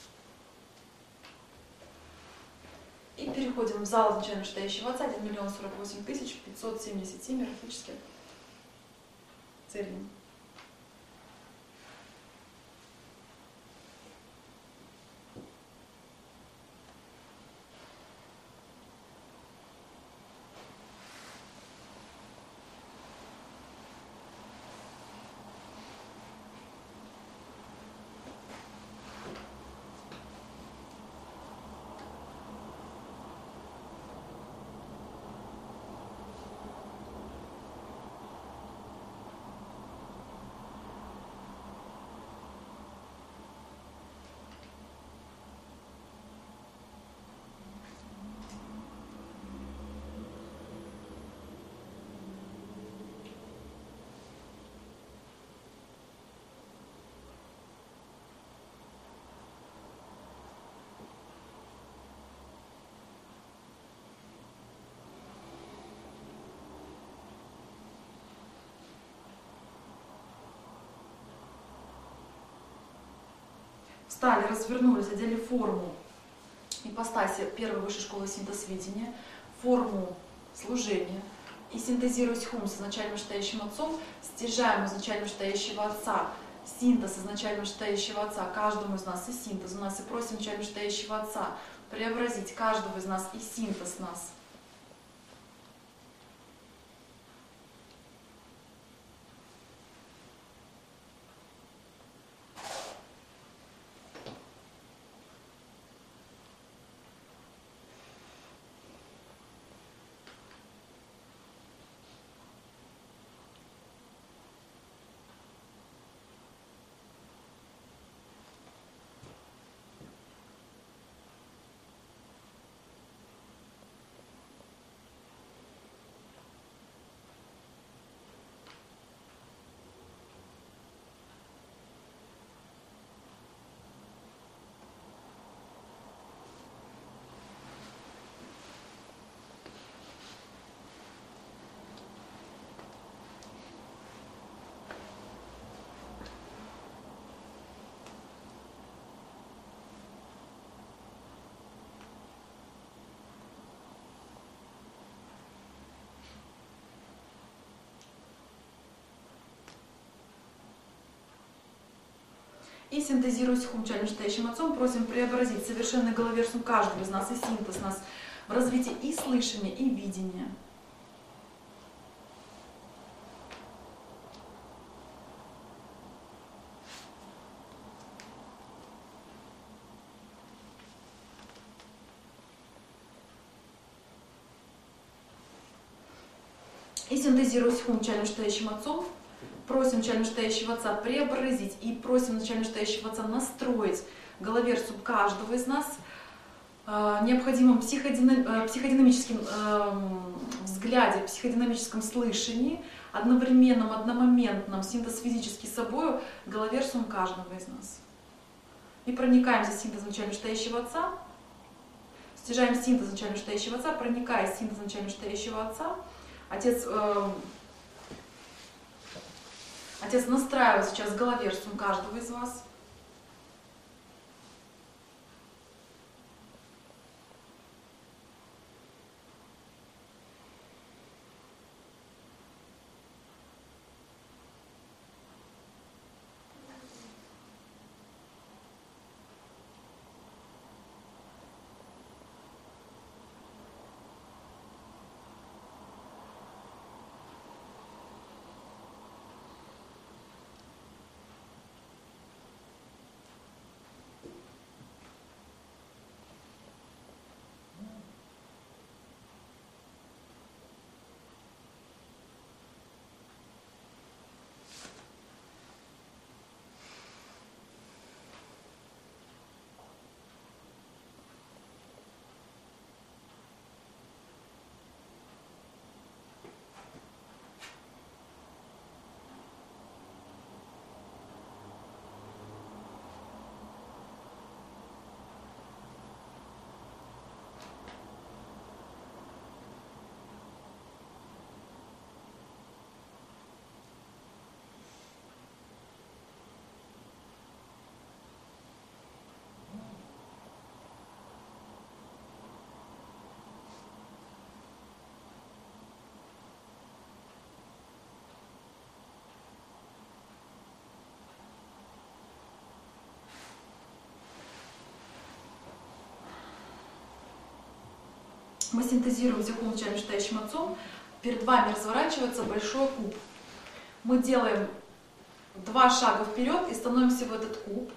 И переходим в зал изначально вышестоящего отца один миллион сорок восемь тысяч пятьсот семьдесят семь иерархических целей. Встали, развернулись, одели форму ипостаси первой высшей школы синтез-видения, форму служения, и синтезируясь хум с изначально вышестоящим отцом, стяжаем изначально вышестоящего отца, синтез изначально вышестоящего отца, каждому из нас и синтез у нас, и просим изначально вышестоящего отца преобразить каждого из нас и синтез нас. И синтезируясь хум начально вышестоящим отцом, просим преобразить совершенный головерсум каждого из нас и синтез нас в развитии и слышания, и видения. И синтезируясь хум начально вышестоящим отцом, просим начально вышестоящего отца преобразить и просим начально вышестоящего отца настроить головерсум каждого из нас э, необходимым психодинам, э, психодинамическим э, взгляде, психодинамическом слышании, одновременном, одномоментном, синтез физически собою головерсум каждого из нас. И проникаемся синтезом начально вышестоящего отца, стяжаем синтез начально вышестоящего отца, проникая синтез начально вышестоящего отца, Отец, э, Отец настраивает сейчас головерсум каждого из вас. мы синтезируем Зихун начальным вышестоящим отцом, перед вами разворачивается большой куб. Мы делаем два шага вперед и становимся в этот куб.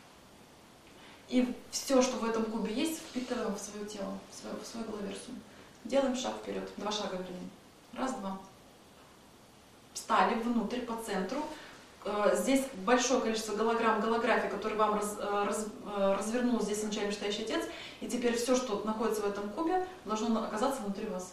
И все, что в этом кубе есть, впитываем в свое тело, в свою, в свою головерсию. Делаем шаг вперед, два шага вернее. Раз, два. Встали внутрь, по центру. Здесь большое количество голограмм, голографий, которые вам раз, раз, развернул здесь начальный вышестоящий отец. И теперь все, что находится в этом кубе, должно оказаться внутри вас.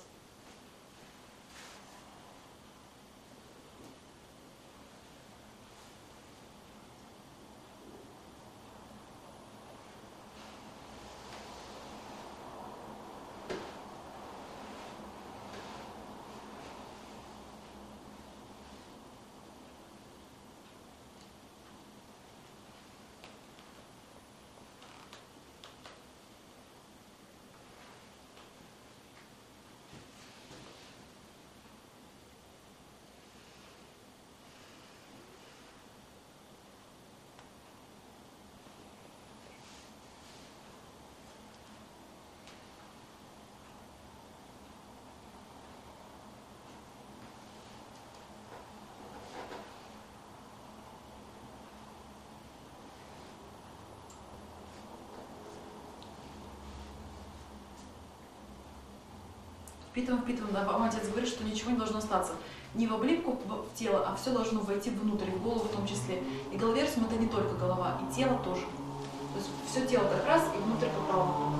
Впитываем, впитываем. Да, вам отец говорит, что ничего не должно остаться. Не в облипку в тело, а все должно войти внутрь, в голову в том числе. И головерсиум это не только голова, и тело тоже. То есть все тело как раз и внутрь попало.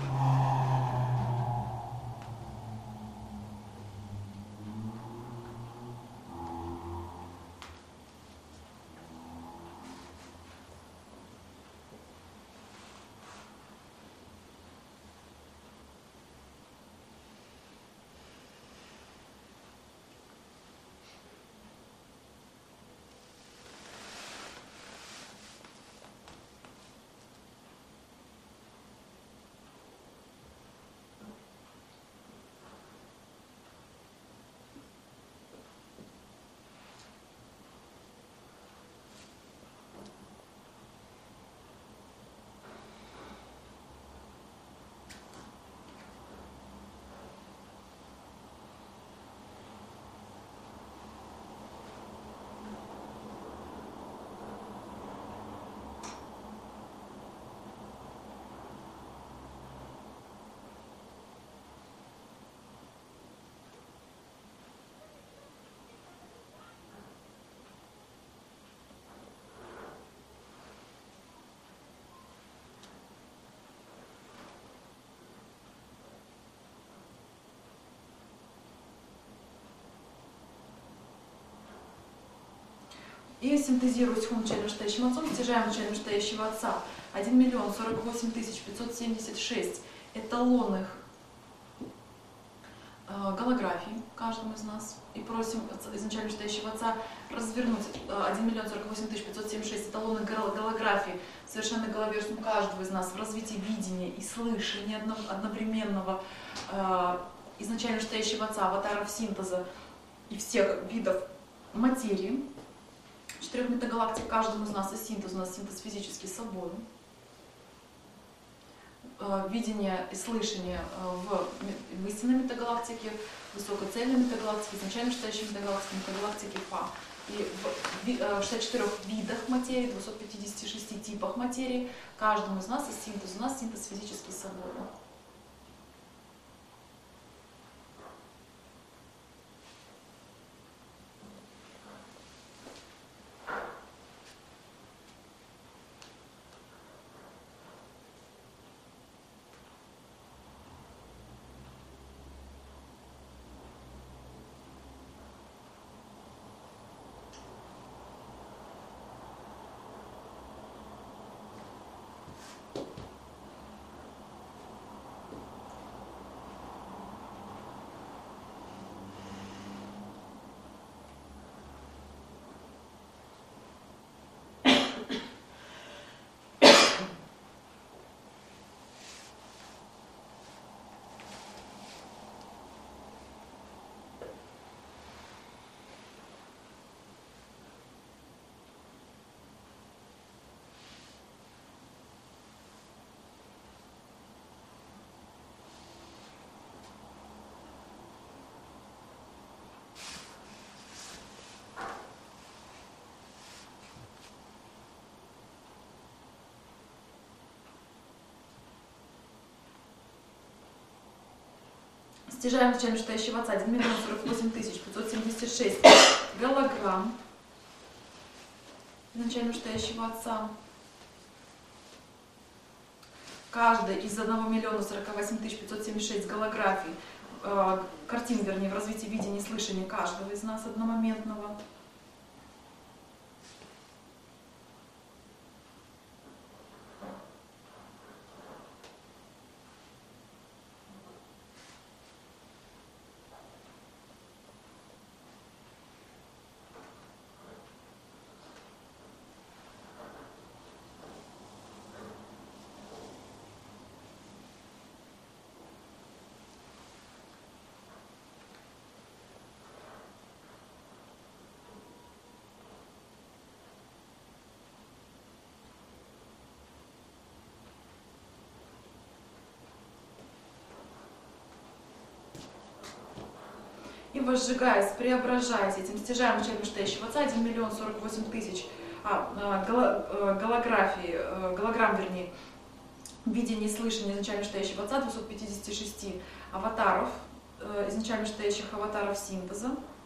И синтезируя Зихун начальным вышестоящим отцом, стяжаем начальным вышестоящего отца один миллион сорок восемь тысяч пятьсот семьдесят шесть эталонных э, голографий каждому из нас. И просим изначально вышестоящего отца развернуть один миллион сорок восемь тысяч пятьсот семьдесят шесть эталонных голографий совершенно головерсиум каждого из нас в развитии видения и слышания одновременного э, изначально вышестоящего отца, аватаров синтеза и всех видов материи. Четырех метагалактик каждому из нас и синтез, у нас синтез физический с собой. Видение и слышание в, в истинной метагалактике, высокоцельной метагалактике, изначально вышестоящей метагалактике, метагалактике Фа. И в шестьдесят четырёх видах материи, двухсот пятидесяти шести типах материи, каждому из нас и синтез, у нас синтез физический с собой. Стяжаем изначально вышестоящего отца один миллион сорок восемь тысяч пятьсот семьдесят шесть голограмм изначально вышестоящего отца. Каждый из одного миллиона сорока восьми тысяч пятьсот семьдесят шесть голографий, э, картин, вернее, в развитии видения и слышания каждого из нас одномоментного. И возжигаясь, преображаясь этим стяжаем началом вышестоящего отца один миллион сорок восемь тысяч а, голо, голографии, голограмм, вернее, видения и слышания изначально вышестоящего отца двухсот пятидесяти шести аватаров, изначально вышестоящих аватаров синтеза.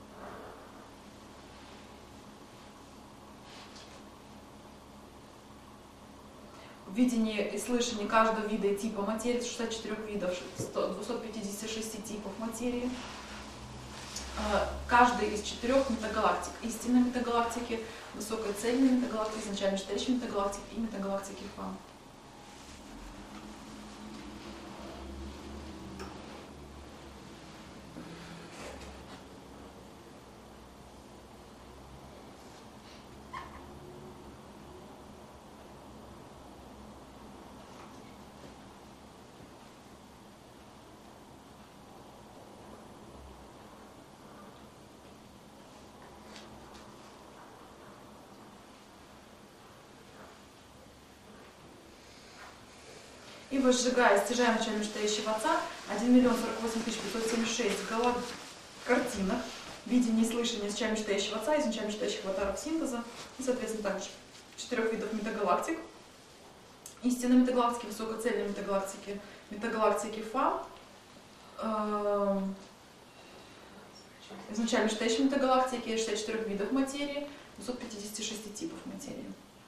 Видение и слышание каждого вида и типа материи, шестьдесят четыре видов, двухсот пятидесяти шести типов материи. Каждый из четырех метагалактик, истинной метагалактики, высокой цельной метагалактики, изначально вышестоящей метагалактики и метагалактики Фа. И возжигая, стяжаем началом вышестоящего отца один миллион сорок восемь тысяч пятьсот семьдесят шесть картинок, видение и слышание изначально вышестоящего отца, изначально вышестоящих аватаров синтеза, и, соответственно, также четырех видов метагалактик, истинной метагалактики, высокоцельной метагалактики, метагалактики Фа, э, изначально вышестоящей метагалактики, шестьдесят четыре видов материи, двухсот пятидесяти шести типов материи.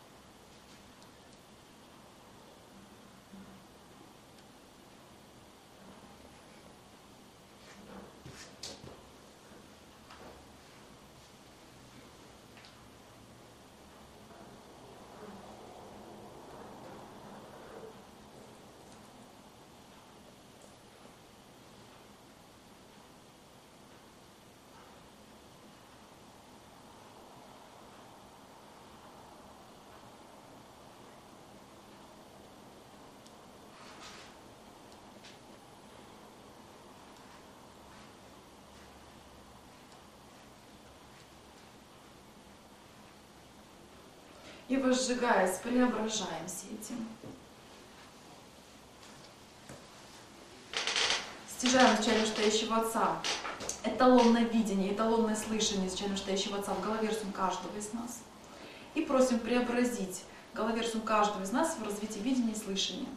И возжигаясь, преображаемся этим. Стяжаем изначально вышестоящего отца эталонное видение, эталонное слышание изначально вышестоящего отца в головерсум каждого из нас. И просим преобразить головерсум каждого из нас в развитие видения и слышания.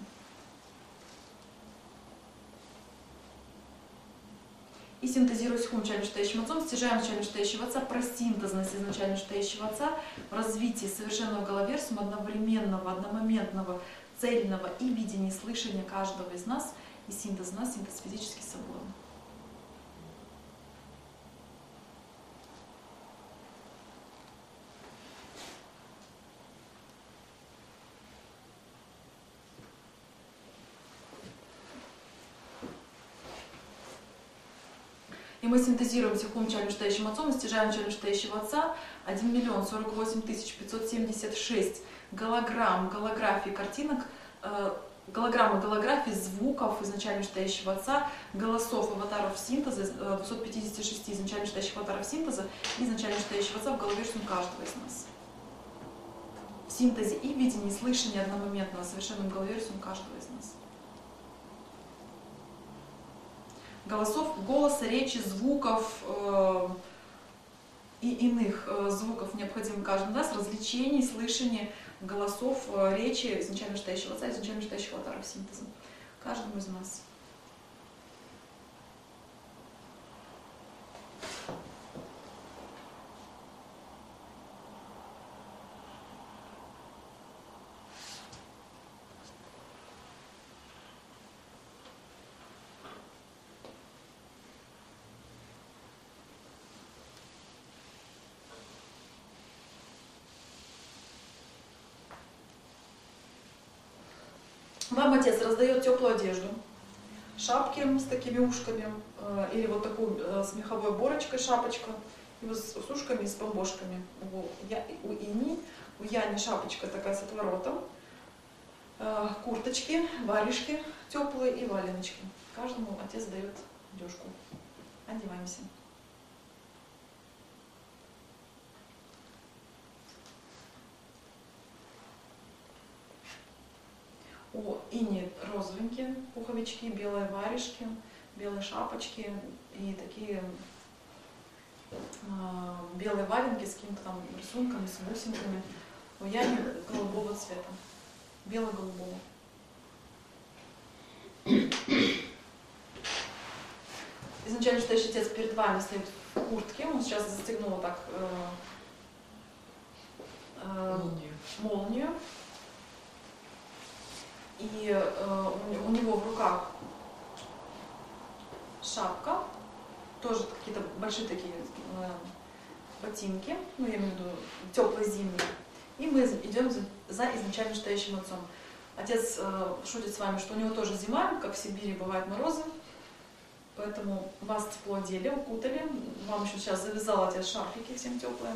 И синтезируясь хум начально вышестоящим отцом, стяжаем начально вышестоящего отца про синтезность изначально вышестоящего отца в развитии совершенного головерсума, одновременного, одномоментного, цельного и видения и слышания каждого из нас, и синтез нас, синтез физически собой. И мы синтезируем сихум начально вышестоящим отцом и стяжаем начально вышестоящего отца один миллион сорок восемь тысяч пятьсот семьдесят шесть голограмм, голографий, картинок, э, голограммы, голографий, звуков изначально вышестоящего отца, голосов аватаров синтеза, э, двухсот пятидесяти шести изначально вышестоящих аватаров синтеза и изначально вышестоящего отца в головерсум каждого из нас. В синтезе и видении, слышании одномоментного, совершенном головерсум каждого из нас. Голосов, голоса, речи, звуков э, и иных э, звуков необходимых каждому из нас, развлечений, слышания, голосов, э, речи изначально вышестоящего отца, изначально вышестоящего аватаров синтеза. Каждому из нас. Вам отец раздает теплую одежду, шапки с такими ушками, э, или вот такую э, с меховой борочкой шапочка, и вот с, с ушками и с бомбошками. У, я, у Ини, у Яни шапочка такая с отворотом, э, курточки, варежки теплые и валеночки. Каждому отец дает одежку. Одеваемся. У Ини розовенькие пуховички, белые варежки, белые шапочки и такие э, белые валенки с какими-то там рисунками, с бусинками. У Яни голубого цвета, бело-голубого. Изначально считающий отец перед вами стоит в куртке, он сейчас застегнул вот так э, э, молнию. молнию. И э, у, у него в руках шапка, тоже какие-то большие такие э, ботинки, ну я имею в виду теплые зимние. И мы идем за, за изначально стоящим отцом. Отец э, шутит с вами, что у него тоже зима, как в Сибири бывают морозы, поэтому вас тепло одели, укутали. Вам еще сейчас завязал отец шарфики всем теплые.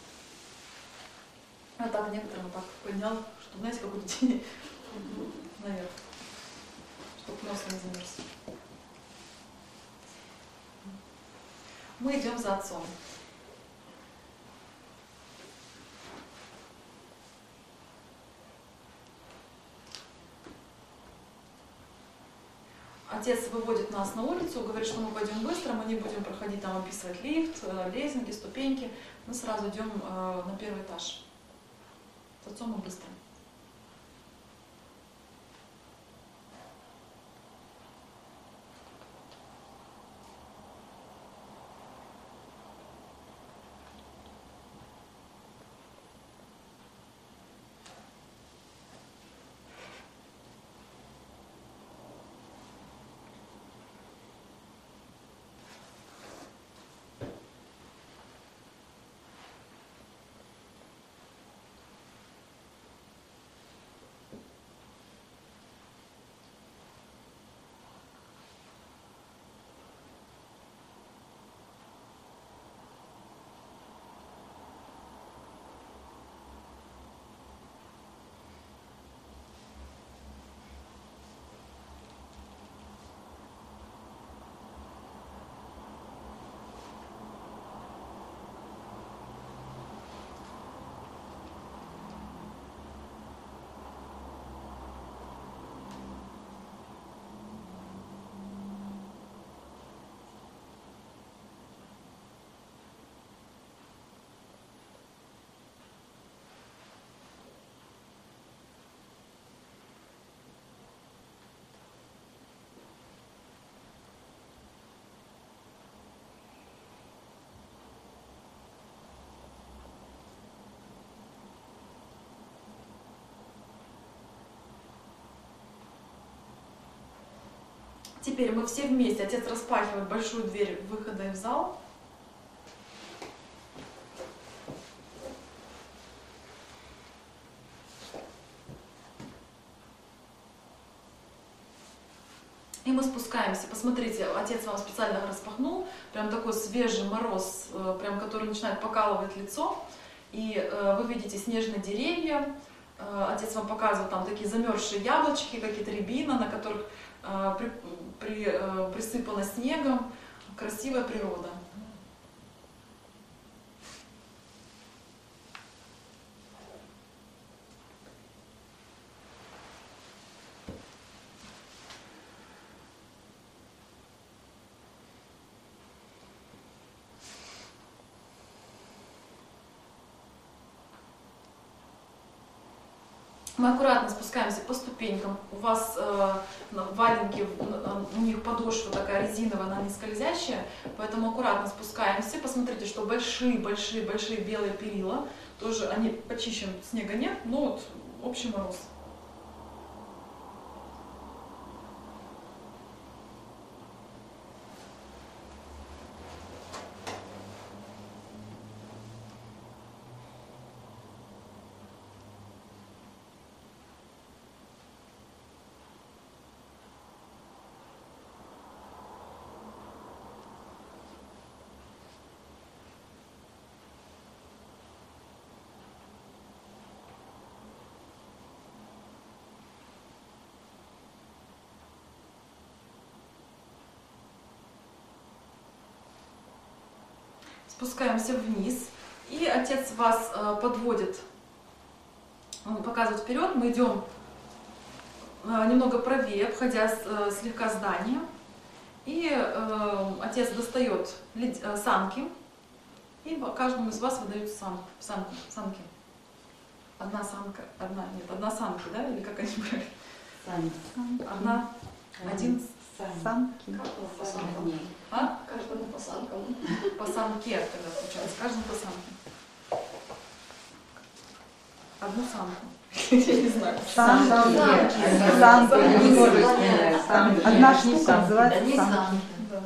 А так некоторым так поднял, чтобы, знаете, как у детей наверх, чтобы нос не замерз. Мы идем за отцом. Отец выводит нас на улицу, говорит, что мы пойдем быстро, мы не будем проходить там, описывать лифт, лестницы, ступеньки. Мы сразу идем э, на первый этаж. С отцом мы быстро. Теперь мы все вместе. Отец распахивает большую дверь выхода в зал. И мы спускаемся. Посмотрите, отец вам специально распахнул. Прям такой свежий мороз, прям который начинает покалывать лицо. И вы видите снежные деревья. Отец вам показывает там такие замерзшие яблочки, какие-то рябины, на которых при, при, присыпано снегом. Красивая природа. Мы аккуратно спускаемся по ступенькам. У вас э, валенки, у них подошва такая резиновая, она не скользящая, поэтому аккуратно спускаемся. Посмотрите, что большие-большие-большие белые перила, тоже они почищен, снега нет, но вот общий мороз. спускаемся вниз, и отец вас э, подводит, он показывает вперед, мы идем э, немного правее, обходя э, слегка здание, и э, отец достает лед- э, санки, и каждому из вас выдают сан, санку, санки. Одна санка, одна, нет, одна санка, да, или как они были? Одна, один Самки. По санкам. а? Каждому по санкам. По санке тогда получается, каждому по санке. Одну санку. Я не знаю. Самки. Самки. Самки. Самки. Одна штука Да называется не самки. сам. Да.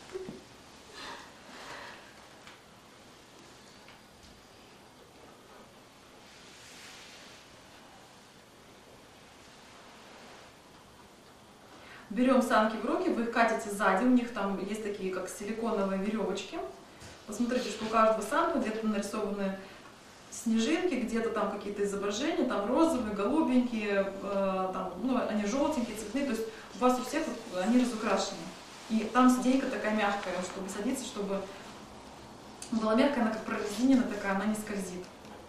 Берем санки в руки, вы их катите сзади, у них там есть такие как силиконовые веревочки. Посмотрите, что у каждого санка где-то нарисованы снежинки, где-то там какие-то изображения, там розовые, голубенькие, э, там, ну, они желтенькие, цветные, то есть у вас у всех вот, они разукрашены. И там стейка такая мягкая, чтобы садиться, чтобы была мягкая, она как прорезинена такая, она не скользит.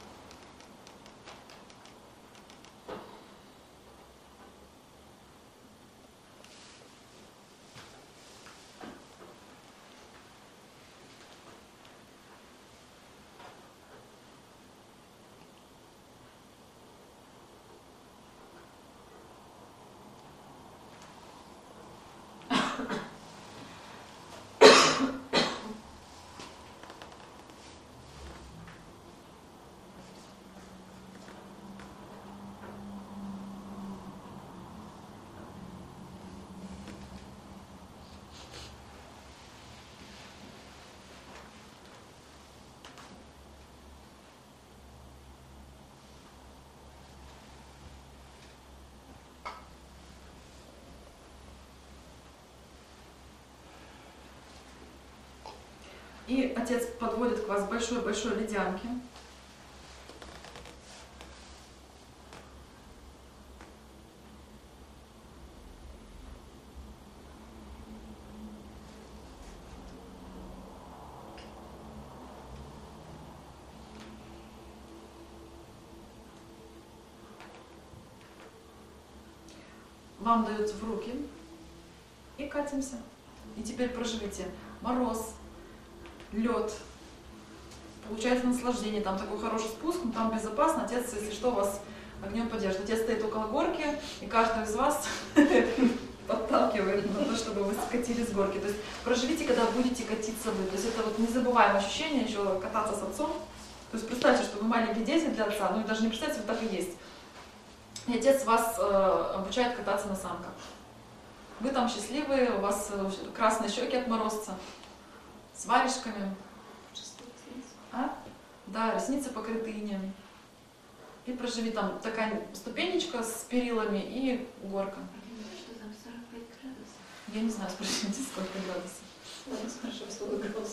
И отец подводит к вас большой-большой ледянки. Вам дается в руки. И катимся. И теперь проживите мороз, лед, получаете наслаждение, там такой хороший спуск, но там безопасно, отец, если что, вас огнем поддержит. Отец стоит около горки, и каждый из вас подталкивает на то, чтобы вы скатились с горки. То есть проживите, когда будете катиться вы. То есть это вот незабываемое ощущение еще кататься с отцом. То есть представьте, что вы маленькие дети для отца, ну и даже не представьте, вот так и есть. И отец вас э, обучает кататься на санках. Вы там счастливые, у вас э, красные щеки от морозца, с варежками. А? Да, ресницы покрыты инеем. И проживи там такая ступенечка с перилами и горка. Что там, сорок пять градусов? Я не знаю, спросите, сколько градусов. Ладно, спрашиваю, сколько градусов.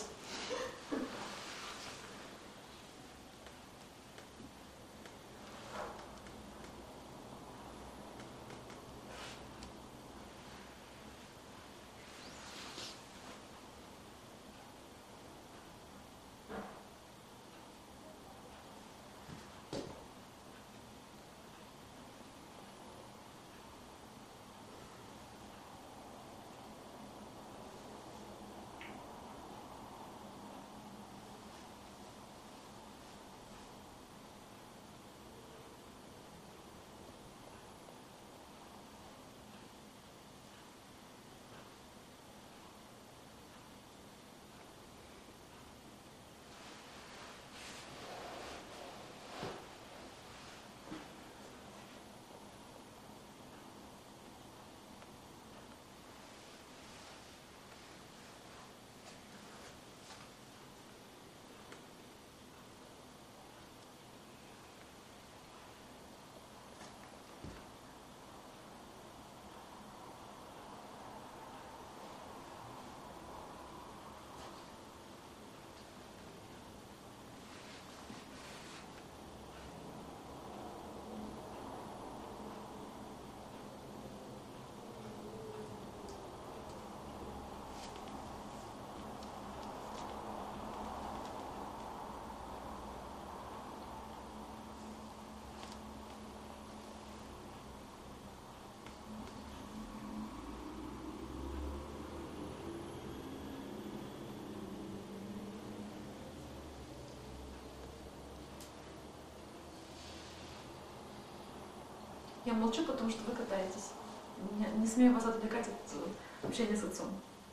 Я молчу, потому что вы катаетесь. Не, не смею вас отвлекать от общения с отцом.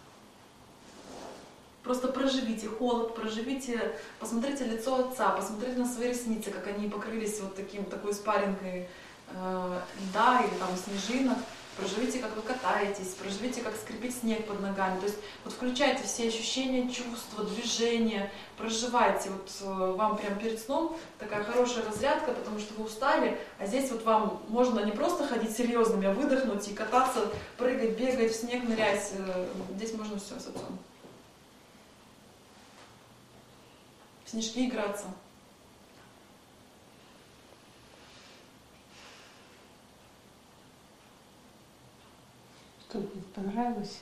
Просто проживите холод, проживите, посмотрите лицо отца, посмотрите на свои ресницы, как они покрылись вот таким, такой испаринкой э, льда или там снежинок. Проживите, как вы катаетесь, проживите, как скрипит снег под ногами. То есть вот включайте все ощущения, чувства, движения, проживайте. Вот э, вам прямо перед сном такая хорошая разрядка, потому что вы устали, а здесь вот вам можно не просто ходить серьезными, а выдохнуть и кататься, прыгать, бегать, в снег нырять. Э, здесь можно все с отцом. В снежки играться. Что, говорит, понравилось?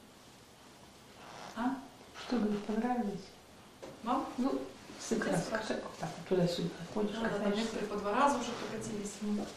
А? Что, говорит, понравилось? Вам? Ну, сыграть, как так вот туда-сюда ходишь, Ну, да, там катаешься. некоторые по два раза уже прокатились.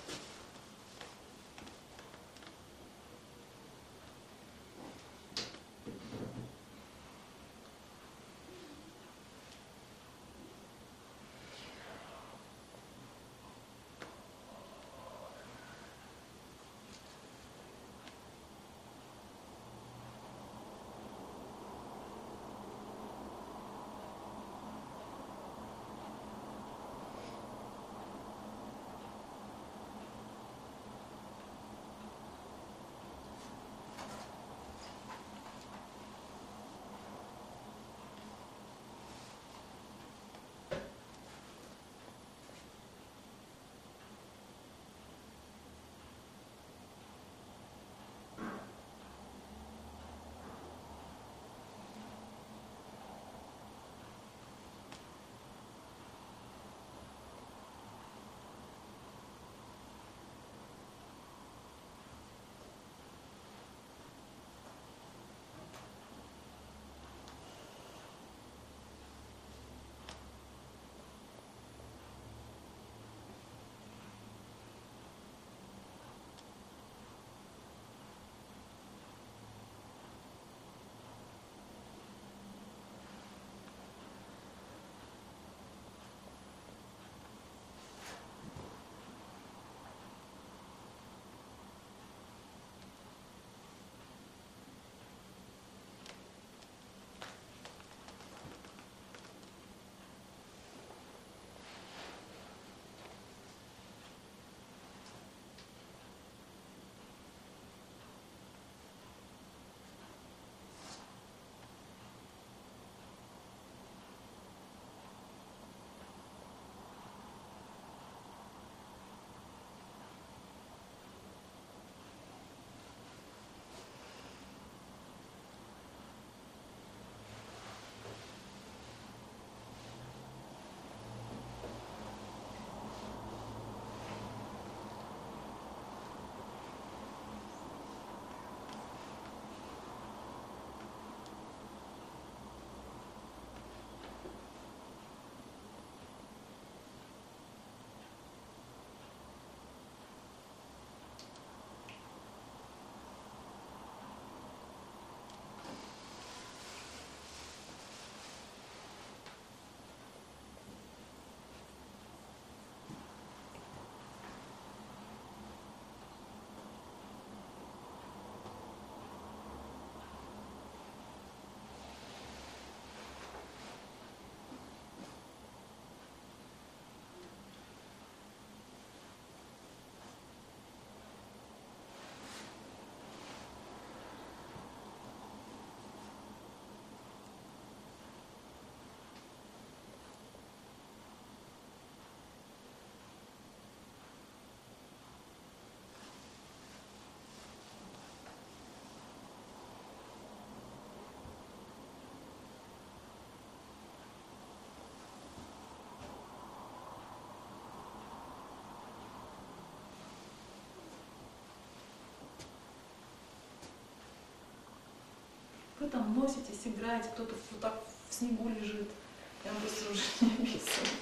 Вы там носитесь, играете, кто-то вот так в снегу лежит. Я вам просто уже не описываю.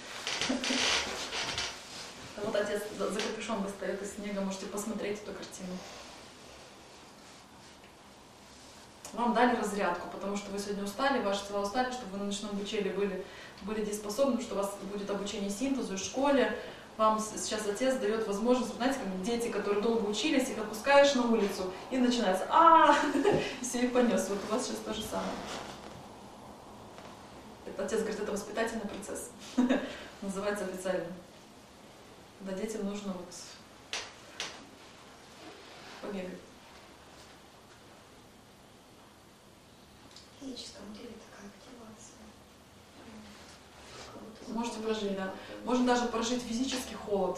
Вот отец за капюшон достает из снега, можете посмотреть эту картину. Вам дали разрядку, потому что вы сегодня устали, ваши тела устали, чтобы вы на ночном обучении были, были дееспособны, что у вас будет обучение синтезу в школе, вам с- сейчас отец дает возможность, знаете, как дети, которые долго учились, их опускаешь на улицу, и начинается а и все их понес. Вот у вас сейчас то же самое. Это, отец говорит, это воспитательный процесс. Называется официально. Когда детям нужно вот побегать. В физическом теле такая активация. Как будто Можете заполнение прожить, да. какое-то. Можно даже прожить физический холод.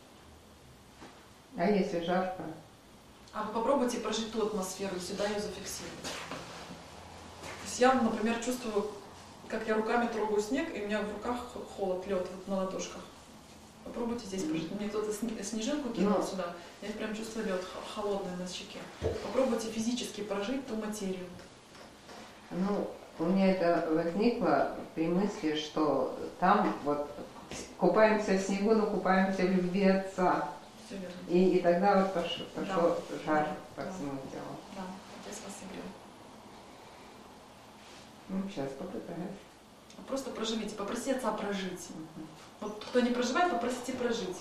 А если жарко? А вы попробуйте прожить ту атмосферу и сюда ее зафиксировать. То есть я, например, чувствую, как я руками трогаю снег, и у меня в руках х- холод, лед вот на ладошках. Попробуйте здесь прожить. Мне кто-то сни- снежинку кинул Ну. сюда, я прям чувствую лед холодный на щеке. Попробуйте физически прожить ту материю. Ну, у меня это возникло при мысли, что там вот купаемся в снегу, но купаемся в любви отца. Все верно. И, и тогда вот пошел, пошел Да. жар по Да. всему телу. Да, отец вас согрел. Ну, сейчас попытаюсь. Просто проживите, попросите отца прожить. Вот кто не проживает, попросите прожить.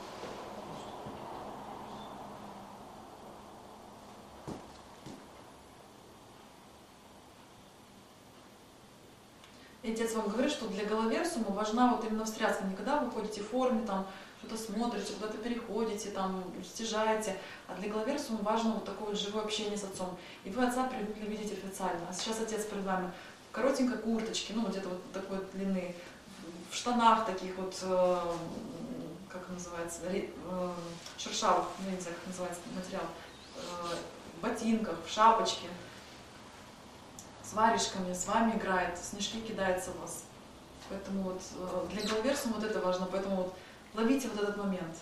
И отец вам говорит, что для головерсума важна вот именно встряска. Не когда вы ходите в форме, там, что-то смотрите, куда-то переходите, там, стяжаете. А для головерсума важно вот такое вот живое общение с отцом. И вы отца привыкли видеть официально. А сейчас отец перед вами в коротенькой курточке, ну, где-то вот такой вот длины, в штанах таких вот, э, как называется, ре- э, шершавых, ну, я не знаю, как называется материал, э, в ботинках, в шапочке, с варежками, с вами играет, снежки кидается в вас. Поэтому вот э, для головерсума вот это важно, поэтому вот ловите вот этот момент.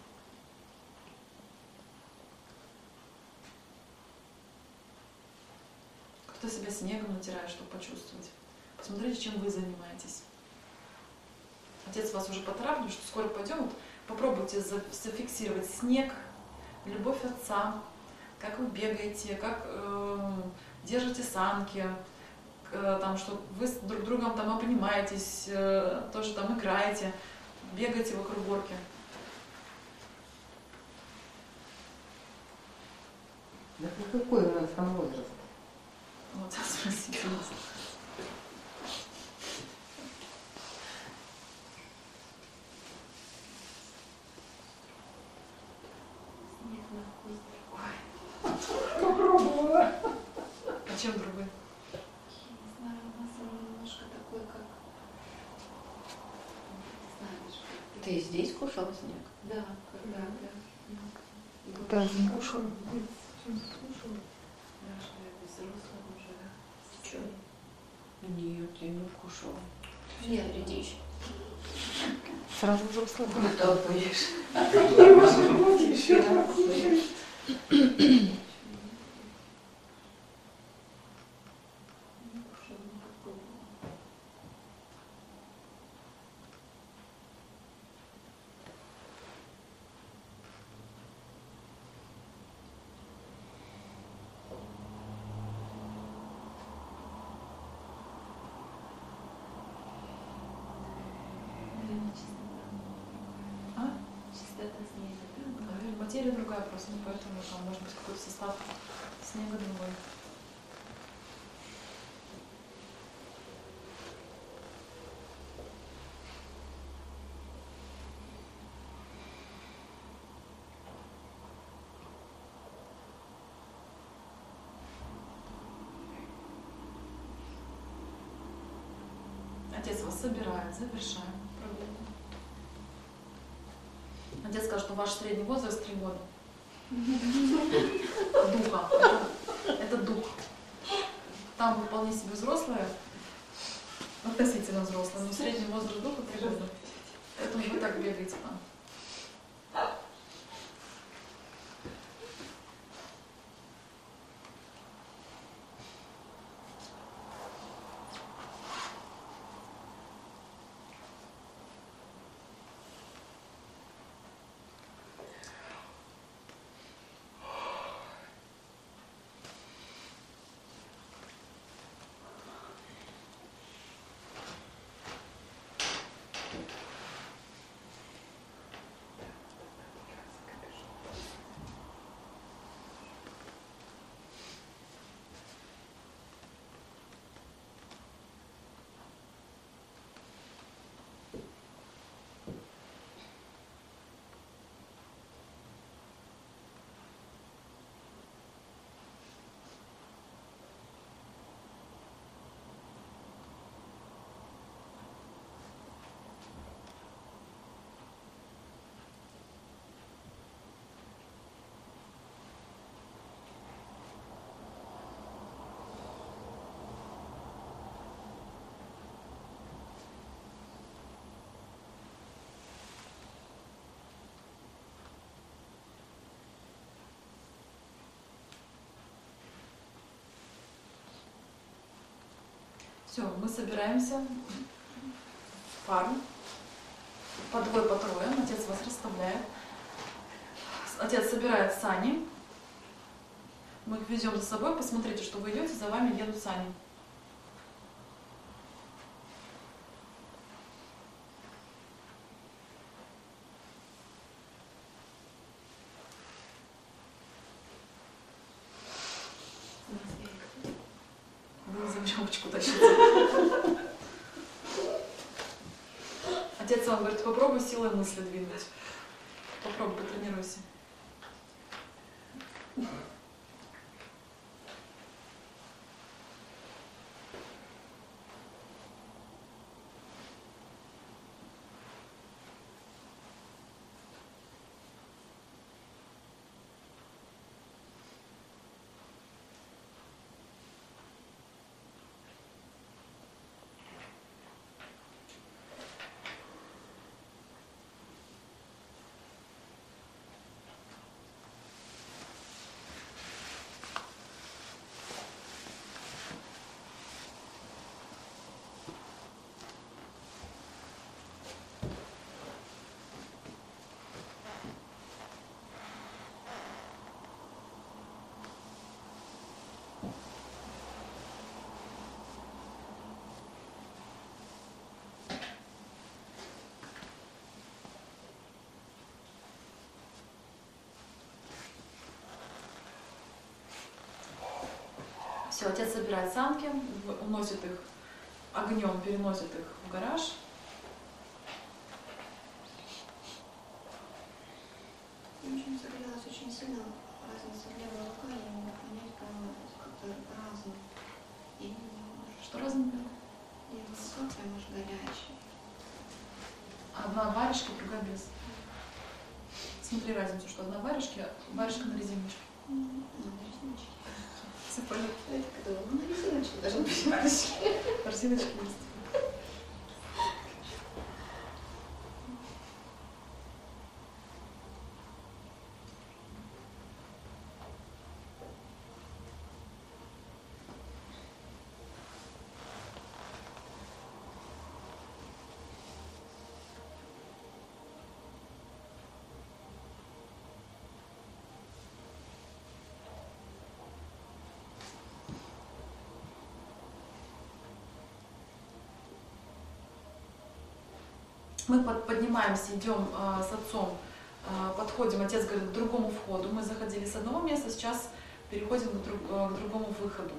Кто-то себя снегом натирает, чтобы почувствовать. Посмотрите, чем вы занимаетесь. Отец вас уже поторапливает, что скоро пойдем. Вот попробуйте за- зафиксировать снег, любовь отца, как вы бегаете, как э, держите санки, э, там, что вы с друг другом там обнимаетесь, э, тоже там играете, бегаете вокруг горки. Да какой у нас там возраст? Вот, спросите. Нет, на вкус другой. Попробовала. А чем другой? Я не знаю, у нас он немножко такой, как... Не знаю даже. Ты здесь кушала снег? Да, когда, да. Да, Кушала. Да, что я взрослая уже, да. Чё? Нет, я не кушала. Нет, рядищ. Сразу взрослая. Куда поешь? Еще покушаешь. Наверное, чистота. А? Чистота снега, да? Наверное, материя другая просто, поэтому там может быть какой-то состав снега другой. Отец вас собирает, завершаем прогулку. Отец скажет, что ваш средний возраст три года. Духа. Это, это дух. Там вы вполне себе взрослые, относительно взрослые, но средний возраст духа три года. Поэтому вы так бегаете там. Все, мы собираемся в пару, по двое, по трое. Отец вас расставляет. Отец собирает сани. Мы их везем за собой. Посмотрите, что вы идете, за вами едут сани. Вы за веревочку тащите. Отец вам говорит, попробуй силой мысли двинуть. Попробуй, потренируйся. Все, отец собирает санки, уносит их огнем, переносит их в гараж. Я очень загорелась очень сильно, разница левой рукой, я не могу понять, по-моему, как-то разно. И не можешь. Что разное? Левая рука прям аж горячая. Одна варежка, другая без. Смотри разницу, что одна варежка, варежка на резиночке. Ну, на резиночке. Все понятно. Это когда ну, на резиночке должны быть варежки. Резиночки есть. Мы под, поднимаемся, идем э, с отцом, э, подходим, отец говорит, к другому входу. Мы заходили с одного места, сейчас переходим к, друг, э, к другому выходу.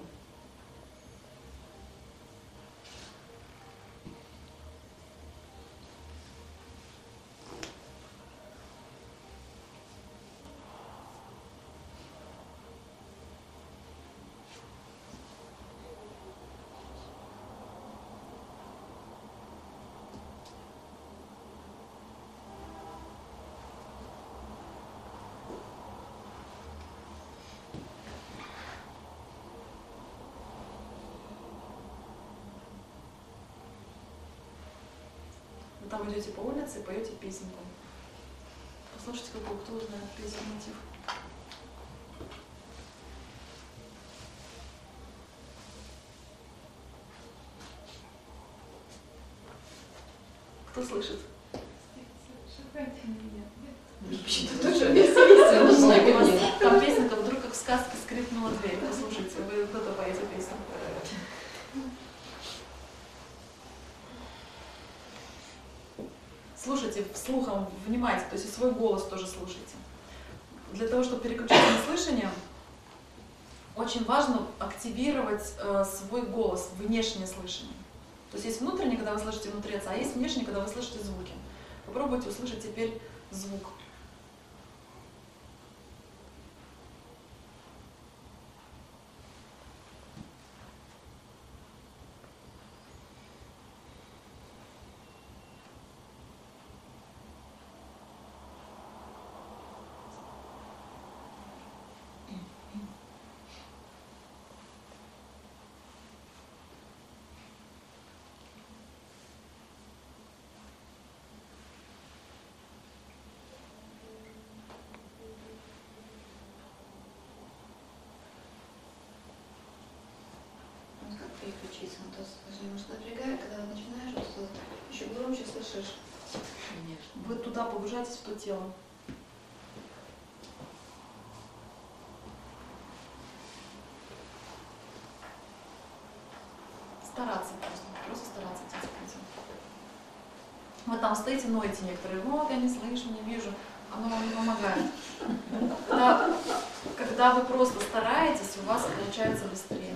Вы там идете по улице и поете песенку. Послушайте, какую, кто знает песню мотив. Кто слышит? Там песенка вдруг как в сказке скрипнула дверь. Послушайте, вы кто-то поете песню. Слушайте вслухом, внимайте, то есть свой голос тоже слушайте. Для того, чтобы переключиться на слышание, очень важно активировать э, свой голос, внешнее слышание. То есть есть внутреннее, когда вы слышите внутри отца, а есть внешнее, когда вы слышите звуки. Попробуйте услышать теперь звук. немножко напрягает, когда начинаешь вот что-то, еще громче слышишь. Конечно. Вы туда погружаетесь, в то тело. Стараться просто, просто стараться идти в пути. Вы там стоите, ноете некоторые, вот я не слышу, не вижу, оно вам не помогает. Когда, когда вы просто стараетесь, у вас получается быстрее.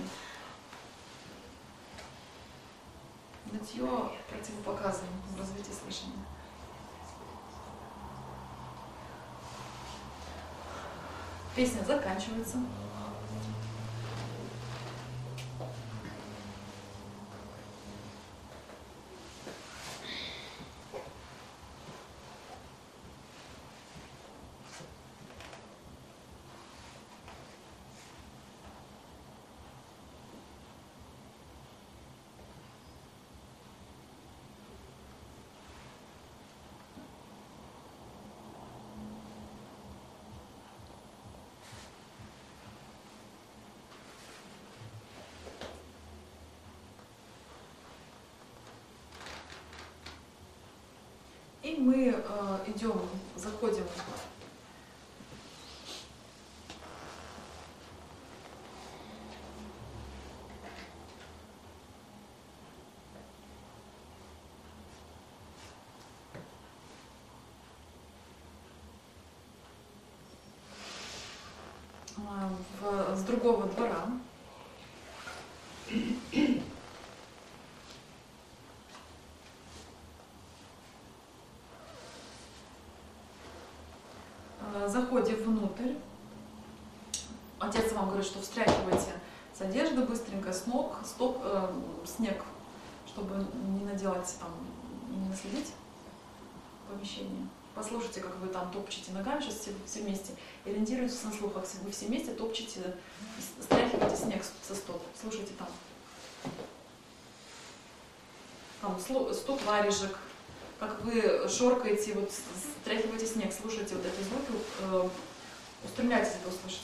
Нытье противопоказано в развитии слышания. Песня заканчивается. И мы э, идем, заходим э, в, с другого двора. Заходим внутрь. Отец вам говорит, что встряхивайте с одежды быстренько, с ног, стоп, э, снег, чтобы не наделать там, не наследить помещение. Послушайте, как вы там топчете ногами сейчас все, все вместе. Ориентируйтесь на слух, как вы все вместе топчете, стряхивайте снег со стоп. Слушайте там. Там стоп варежек. Как вы шоркаете, вот стряхиваете снег, слушайте вот эти звуки, э, устремляйтесь это услышать.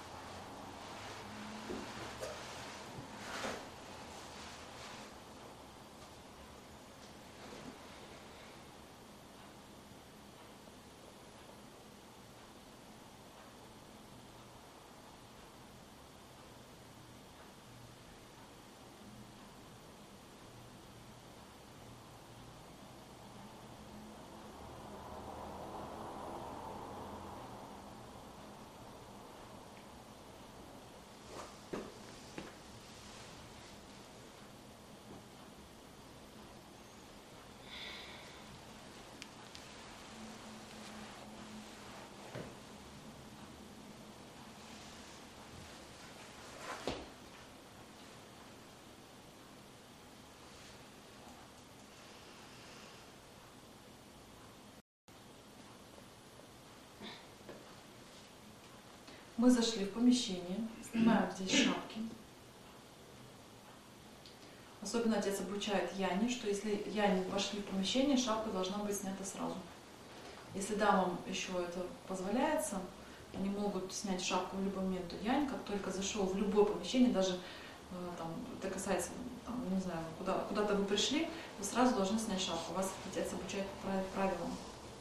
Мы зашли в помещение, снимаем здесь шапки. Особенно отец обучает Яне, что если Яне вошли в помещение, шапка должна быть снята сразу. Если дамам еще это позволяется, они могут снять шапку в любой момент. То Янь, как только зашел в любое помещение, даже там, это касается, там, не знаю, куда, куда-то вы пришли, вы сразу должны снять шапку. Вас отец обучает правилам.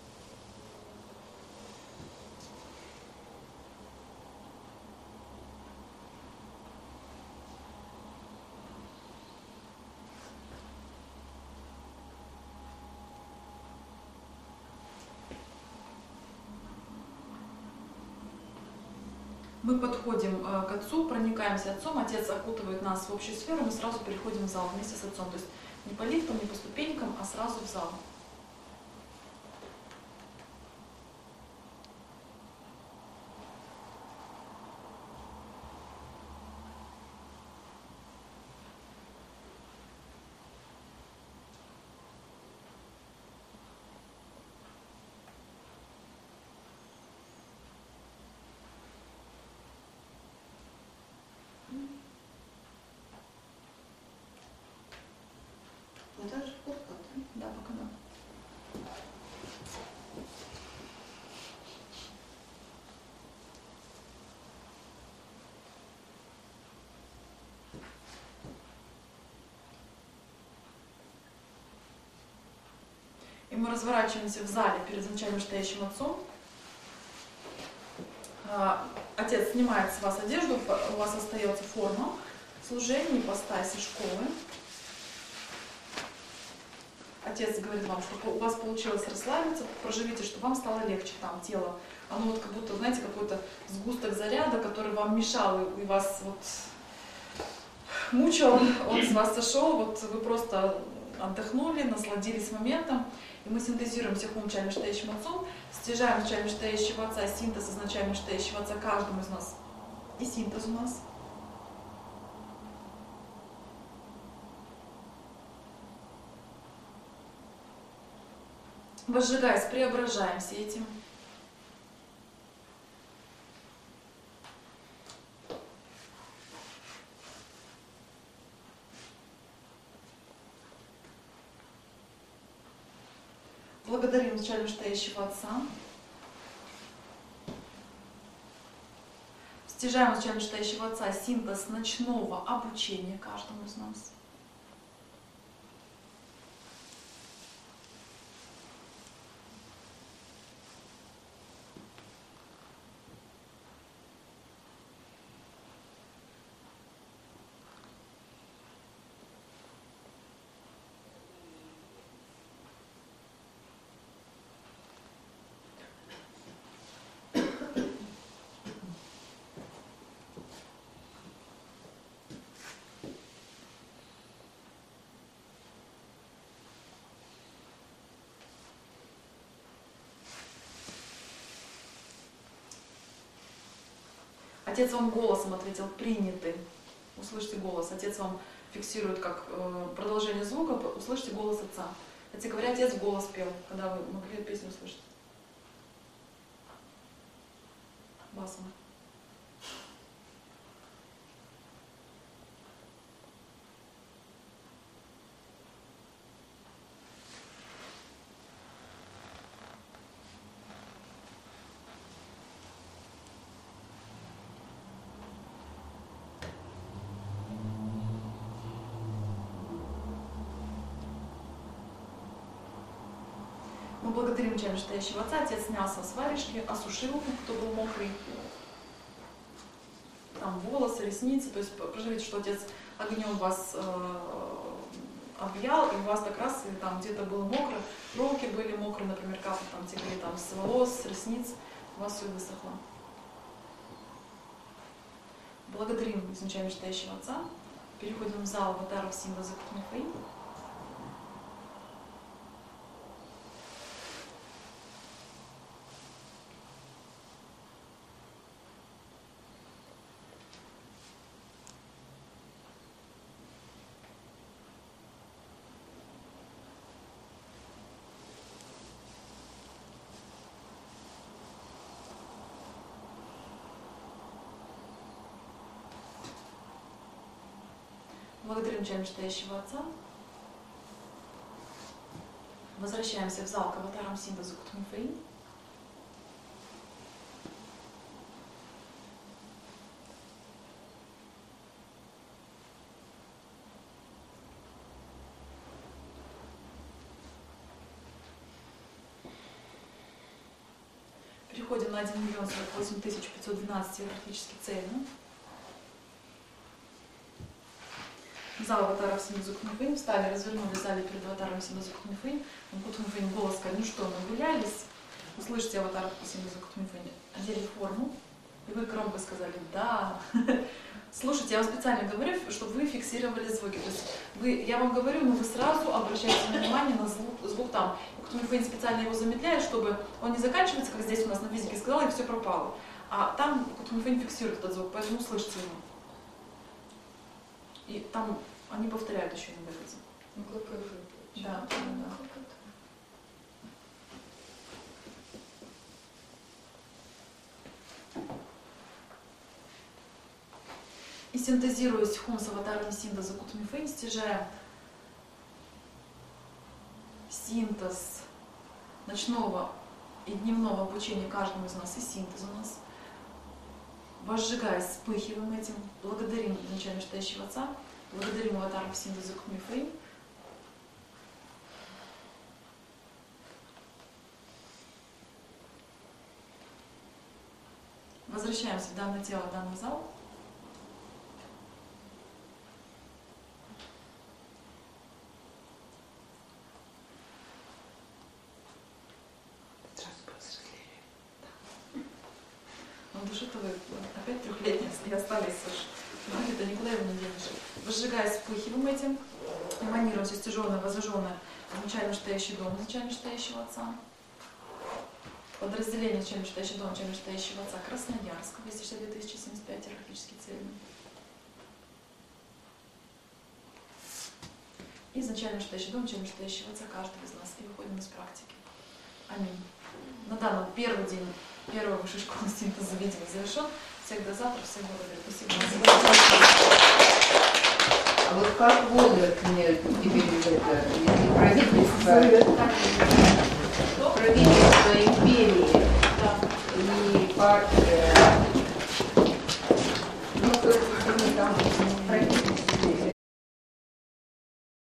Мы подходим к отцу, проникаемся отцом, отец окутывает нас в общую сферу, мы сразу переходим в зал вместе с отцом. То есть не по лифтам, не по ступенькам, а сразу в зал. Это же куртка, да? Да, пока да. мы разворачиваемся в зале перед изначально стоящим Отцом. Отец снимает с вас одежду, у вас остается форма служения, ипостаси школы. Отец говорит вам, что у вас получилось расслабиться, проживите, что вам стало легче там тело. Оно вот как будто, знаете, какой-то сгусток заряда, который вам мешал и вас вот мучил, он с вас сошел, вот вы просто отдохнули, насладились моментом. И мы синтезируем всех начально стоящим Отцом, стяжаем начально стоящего Отца, синтез изначально стоящего Отца каждому из нас. И синтез у нас. Возжигаясь, преображаемся этим. Благодарим начально стоящего Отца. Стяжаем начально стоящего Отца синтез ночного обучения каждому из нас. Отец вам голосом ответил «приняты». Услышьте голос. Отец вам фиксирует как э, продолжение звука, услышьте голос Отца. Кстати говоря, Отец голос пел, когда вы могли песню услышать. Басом. Мы благодарим начально стоящего Отца. Отец снялся с варежки, осушил, кто был мокрый. Там волосы, ресницы. То есть проживите, что Отец огнем вас э, объял, и у вас как раз или там где-то было мокро, руки были мокрые, например, капли там текли там с волос, с ресниц, у вас все высохло. Благодарим изначально стоящего Отца. Переходим в зал аватаров Симба Закутмифей. Благодарим начально стоящего Отца. Возвращаемся в зал к аватарам Симба Закутмифей. Переходим на один миллион сорок восемь тысяч пятьсот двенадцать иерархически цельно. Зал аватаров Симба Закутмифей. Встали, развернули в зале перед аватаром Симба Закутмифей. Закутмифей голос сказал: ну что, нагулялись? Услышите аватаров Симба Закутмифей. Одели форму. И вы громко сказали «да». Слушайте, я вам специально говорю, чтобы вы фиксировали звуки. То есть вы, я вам говорю, но вы сразу обращаете внимание на звук, звук там. Закутмифей специально его замедляет, чтобы он не заканчивается, как здесь у нас на физике сказала, и все пропало. А там Закутмифей фиксирует этот звук, поэтому услышите его. И там они повторяют еще иногда. Ну как это? Да, да, да. И синтезируясь хум с аватарами Симба Закутмифей, стяжаем синтез ночного и дневного обучения каждому из нас, и синтез у нас. Возжигаясь, вспыхиваем этим, благодарим изначально стоящего Отца, благодарим аватаров Симба Закутмифей. Возвращаемся в данное тело, в данный зал. Но души-то вы опять трехлетние и остались уж. Это никуда его не денешь. Возжигая вспыхиваем этим, эманируем все стяженное, возжженное, изначально стоящий дом, изначально стоящего отца. Подразделение изначально стоящий дом, изначально стоящего отца. Красноярск, двести шестьдесят две тысячи семьдесят пять, иерархически цельный. И изначально стоящий дом, изначально стоящего отца каждого из нас. И выходим из практики. Аминь. На данный первый день первого высшей школы синтеза видимо завершен. Всех до завтра, всех благодарю. Спасибо. А вот как Волга меняют теперь это, если правительство, правительство империи Да. и партия